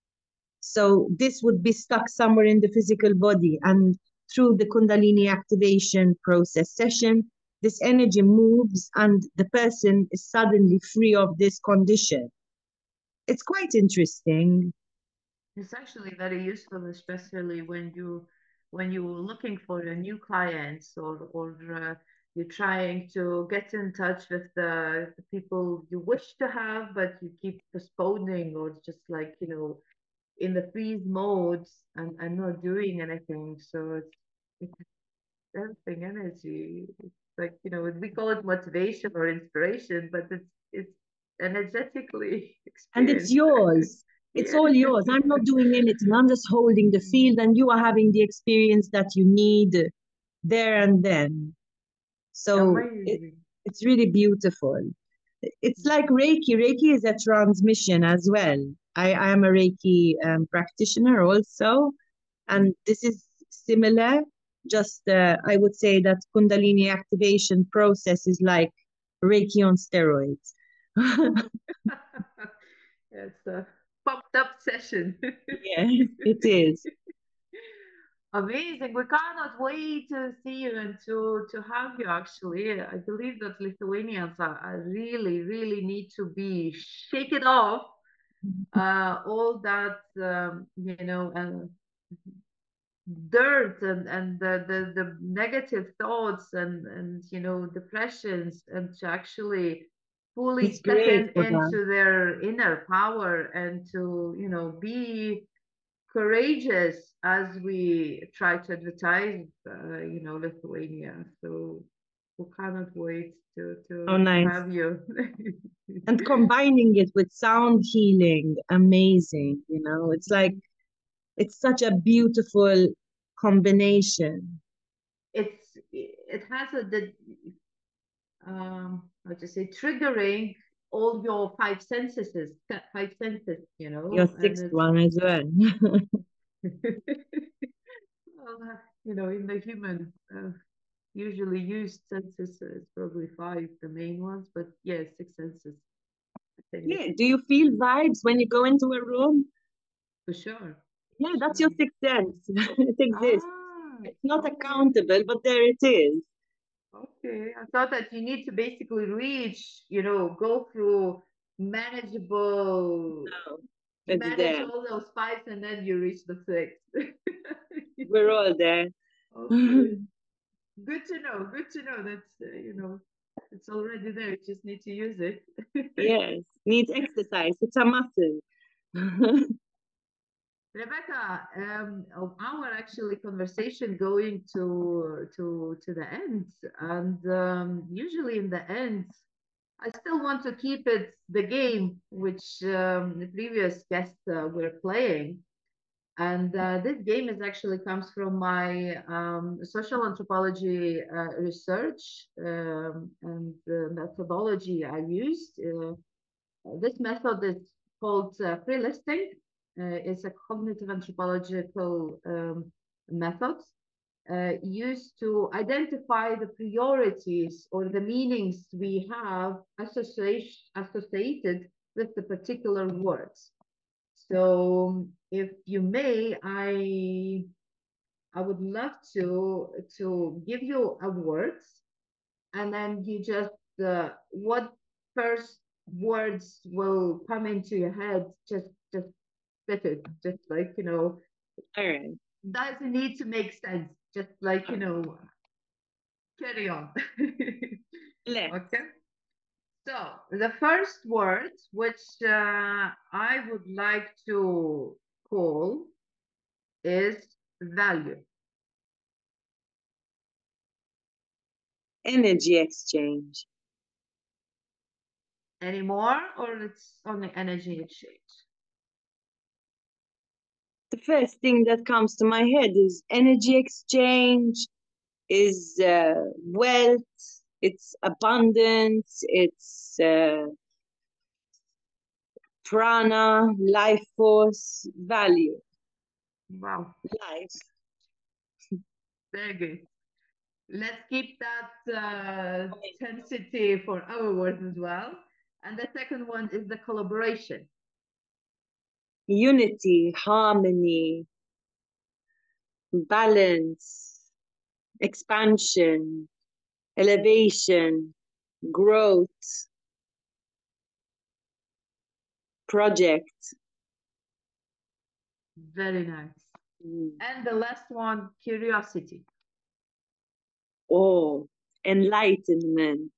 So this would be stuck somewhere in the physical body. And through the Kundalini activation process session, this energy moves and the person is suddenly free of this condition. It's quite interesting. It's actually very useful, especially when you when you're looking for a new clients, or or uh, you're trying to get in touch with the, the people you wish to have, but you keep postponing, or just, like, you know, in the freeze mode, and, and not doing anything. So it's it's everything energy. It's like, you know, we call it motivation or inspiration, but it's it's energetically And it's experienced. yours. It's Yeah. all yours. I'm not doing anything. I'm just holding the field, and you are having the experience that you need there and then. So it, Amazing. it's really beautiful. It's like Reiki. Reiki is a transmission as well. I, I am a Reiki um, practitioner also, and this is similar. Just uh, I would say that Kundalini activation process is like Reiki on steroids. It's a pumped up session. Yes, it is. Amazing. We cannot wait to see you and to, to have you, actually. I believe that Lithuanians are, are really, really need to be shake it off. Uh, all that, um, you know, uh, dirt, and, and the, the, the negative thoughts, and, and, you know, depressions, and to actually fully It's step great in for that. into their inner power, and to, you know, be courageous as we try to advertise, uh, you know, Lithuania. So we cannot wait to, Oh, to, to nice. have you. And combining it with sound healing, amazing. You know, it's like, it's such a beautiful combination. It's it has a the um how to say, triggering all your five senses, five senses, you Your know, and sixth it's one as well. well, uh, you know, in the human uh, usually used senses is probably five, the main ones, but yeah, six senses, I think, Yeah. Do you feel vibes when you go into a room? for sure. Yeah, For that's your sure. sixth sense. It exists. Ah, It's not okay. accountable, but there it is. Okay. I thought that you need to basically reach, you know, go through manageable, No, it's manage there. all those fives, and then you reach the six. We're all there. Okay. Good to know. Good to know. That's, uh, you know, it's already there. You just need to use it. Yes, needs exercise. It's a muscle. Rebecca, um, of our actually conversation going to to to the end, and um, usually in the end, I still want to keep it the game which um, the previous guests uh, were playing. And uh, this game is actually comes from my um, social anthropology uh, research um, and the methodology I used. Uh, this method is called uh, free listing. Uh, it's a cognitive anthropological um, method uh, used to identify the priorities or the meanings we have association, associated with the particular words. So if you may, I I would love to to give you a words, and then you just uh, what first words will come into your head, just just spit it, just like, you know, All right. doesn't need to make sense, just like, you know, carry on. Let's. Okay. So the first word which uh, I would like to call is value. Energy exchange. Any more, or it's only energy exchange? The first thing that comes to my head is energy exchange, is uh, wealth, it's abundance, it's uh, prana, life force, value. Wow, Life. very good. Let's keep that uh, intensity for our words as well. And the second one is the collaboration. Unity, harmony, balance, expansion, elevation, growth, project. Very nice. Mm. And the last one, curiosity. Oh, enlightenment,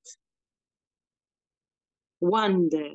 wonder.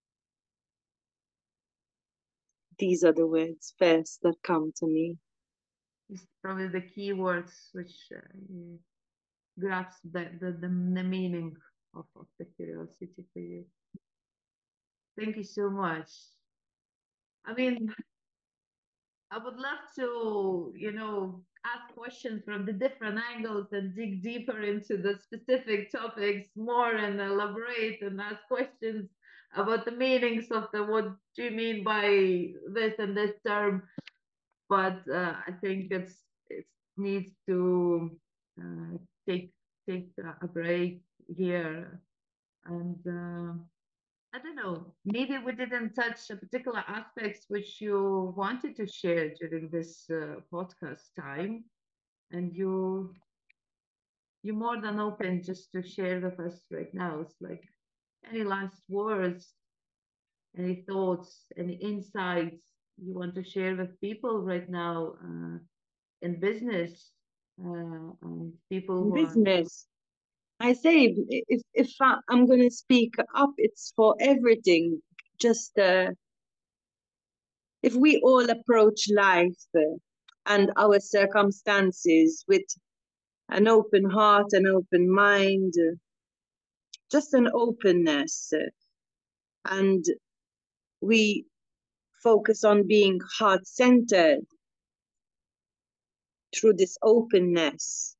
These are the words first that come to me. It's probably the key words which uh, grasp the, the, the, the meaning of, of the curiosity for you. Thank you so much. I mean, I would love to, you know, ask questions from the different angles and dig deeper into the specific topics more and elaborate and ask questions about the meanings of the what do you mean by this and this term. But uh, I think it's it needs to uh, take take a break here and. Uh, I don't know. Maybe we didn't touch a particular aspects which you wanted to share during this uh, podcast time, and you you're more than open just to share with us right now. It's like any last words, any thoughts, any insights you want to share with people right now uh, in business uh, and people who are Business. I say, if if I, I'm going to speak up, it's for everything. Just uh, if we all approach life uh, and our circumstances with an open heart, an open mind, uh, just an openness, uh, and we focus on being heart-centered through this openness,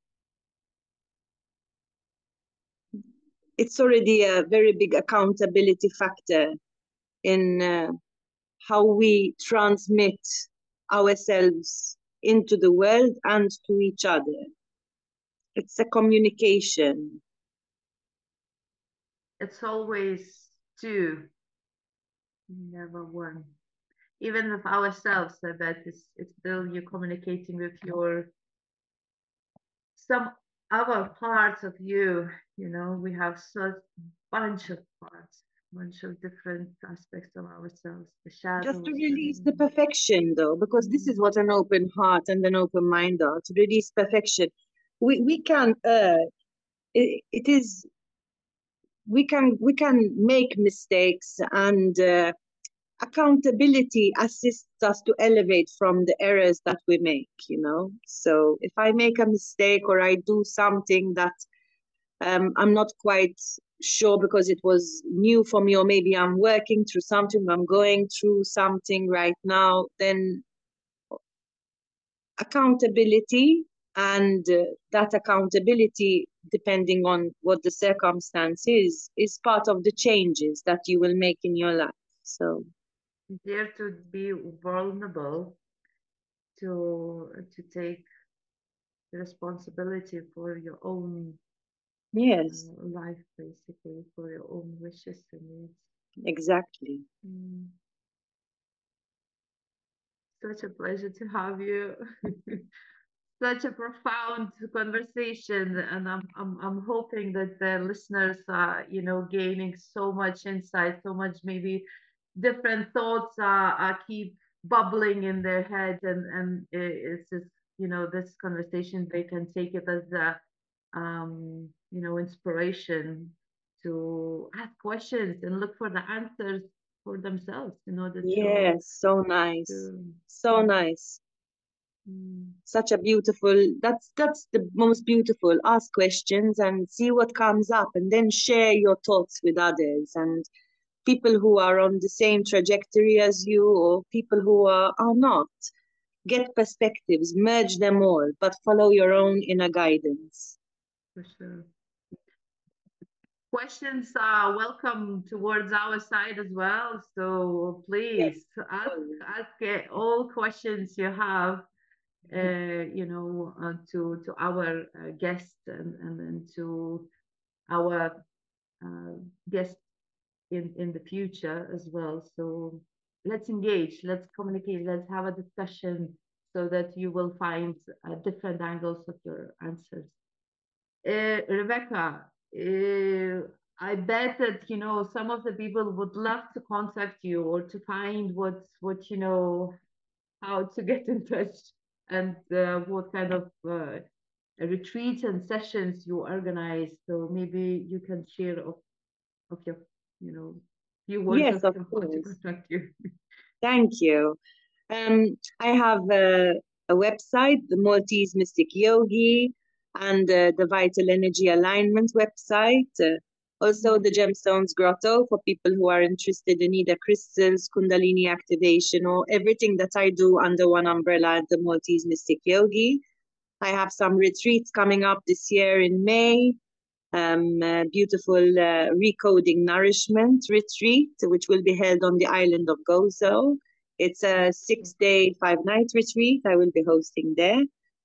it's already a very big accountability factor in uh, how we transmit ourselves into the world and to each other. It's a communication. it's always two, never one. Even with ourselves, I bet it's, it's still you communicating with your some other parts of you. You know, we have such bunch of parts, bunch of different aspects of ourselves, the shadows. Just to release the perfection, though, because this is what an open heart and an open mind are, to release perfection. We we can uh, it, it is we can we can make mistakes, and uh, accountability assists us to elevate from the errors that we make, you know. So if I make a mistake or I do something that um, I'm not quite sure because it was new for me, or maybe I'm working through something, I'm going through something right now, then accountability, and uh, that accountability, depending on what the circumstance is, is part of the changes that you will make in your life. So dare to be vulnerable, to to take responsibility for your own yes, uh, life, basically, for your own wishes and needs. exactly. Mm. Such a pleasure to have you. Such a profound conversation, and I'm I'm I'm hoping that the listeners are, you know, gaining so much insight, so much maybe different thoughts are, are keep bubbling in their head, and and it's just, you know, this conversation, they can take it as a um you know, inspiration to ask questions and look for the answers for themselves in order to Yes, so nice. to So nice. mm, Such a beautiful, that's that's the most beautiful. Ask questions and see what comes up, and then share your thoughts with others and people who are on the same trajectory as you, or people who are, are not. Get perspectives, merge them all, but follow your own inner guidance. for sure. Questions are welcome towards our side as well. So Yes. please ask ask uh, all questions you have, uh, you know, uh, to to our uh, guests, and and then to our uh, guests in in the future as well. So let's engage, let's communicate, let's have a discussion so that you will find uh, different angles of your answers. Uh, Rebecca, uh, I bet that, you know, some of the people would love to contact you or to find what what you know, how to get in touch, and uh, what kind of uh, retreats and sessions you organize. So maybe you can share of of your, you know, few words Yes, of of how to course. contact you. Thank you. Um, I have a, a website, the Maltese Mystic Yogi, and uh, the Vital Energy Alignment website. Uh, also, the Gemstones Grotto for people who are interested in either crystals, Kundalini activation, or everything that I do under one umbrella at the Maltese Mystic Yogi. I have some retreats coming up this year in May. Um, a beautiful uh, Recoding Nourishment retreat, which will be held on the island of Gozo. It's a six day, five night retreat. I will be hosting there.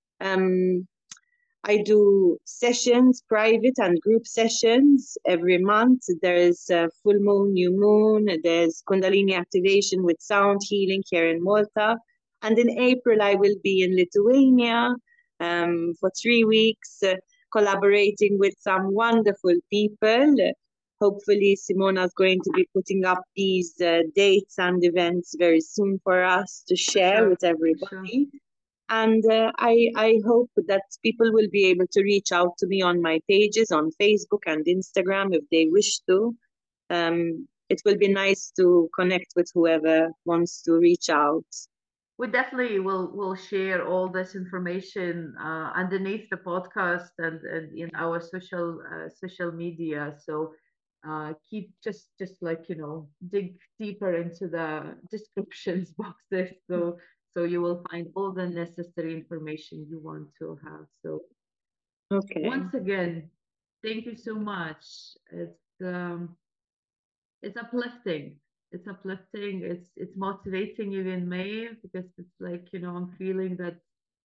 Um, I do sessions, private and group sessions every month. There is a full moon, new moon. There's Kundalini activation with sound healing here in Malta. And in April, I will be in Lithuania um, for three weeks, uh, collaborating with some wonderful people. Hopefully, Simona is going to be putting up these uh, dates and events very soon for us to share Sure, with everybody. Sure. And uh, I, I hope that people will be able to reach out to me on my pages on Facebook and Instagram if they wish to. Um, it will be nice to connect with whoever wants to reach out. We definitely will will share all this information uh, underneath the podcast and, and in our social uh, social media. So uh, keep just just like, you know, dig deeper into the descriptions boxes, so so you will find all the necessary information you want to have. So Okay. once again, thank you so much. It's um, it's uplifting. It's uplifting. It's it's motivating even me, because it's like, you know, I'm feeling that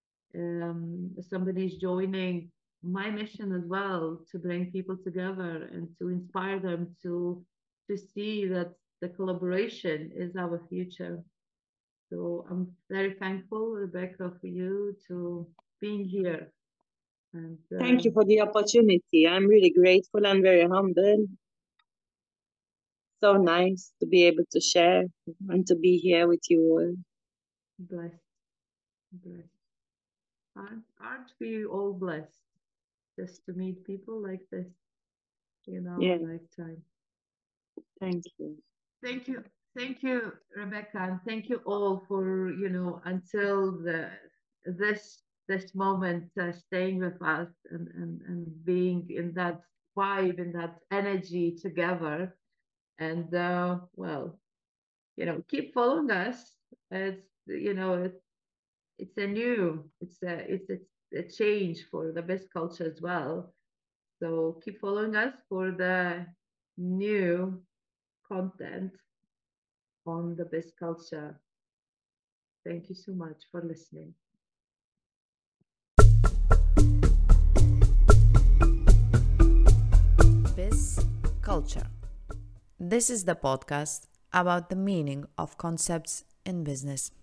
um, somebody's joining my mission as well, to bring people together and to inspire them to to see that the collaboration is our future. So I'm very thankful, Rebecca, for you to being here. And Thank you uh, for the opportunity. I'm really grateful and very humble. So nice to be able to share and to be here with you all. blessed, blessed. Aren't, aren't we all blessed just to meet people like this in our Yeah, lifetime? thank you. Thank you. Thank you, Rebecca, and thank you all for, you know, until the this this moment, uh, staying with us and, and and being in that vibe, in that energy together. And uh, well, you know, keep following us. It's, you know, it's it's a new, it's a, it's a, a change for the best culture as well. So keep following us for the new content on the best culture. Thank you so much for listening. Biz Culture. This is the podcast about the meaning of concepts in business.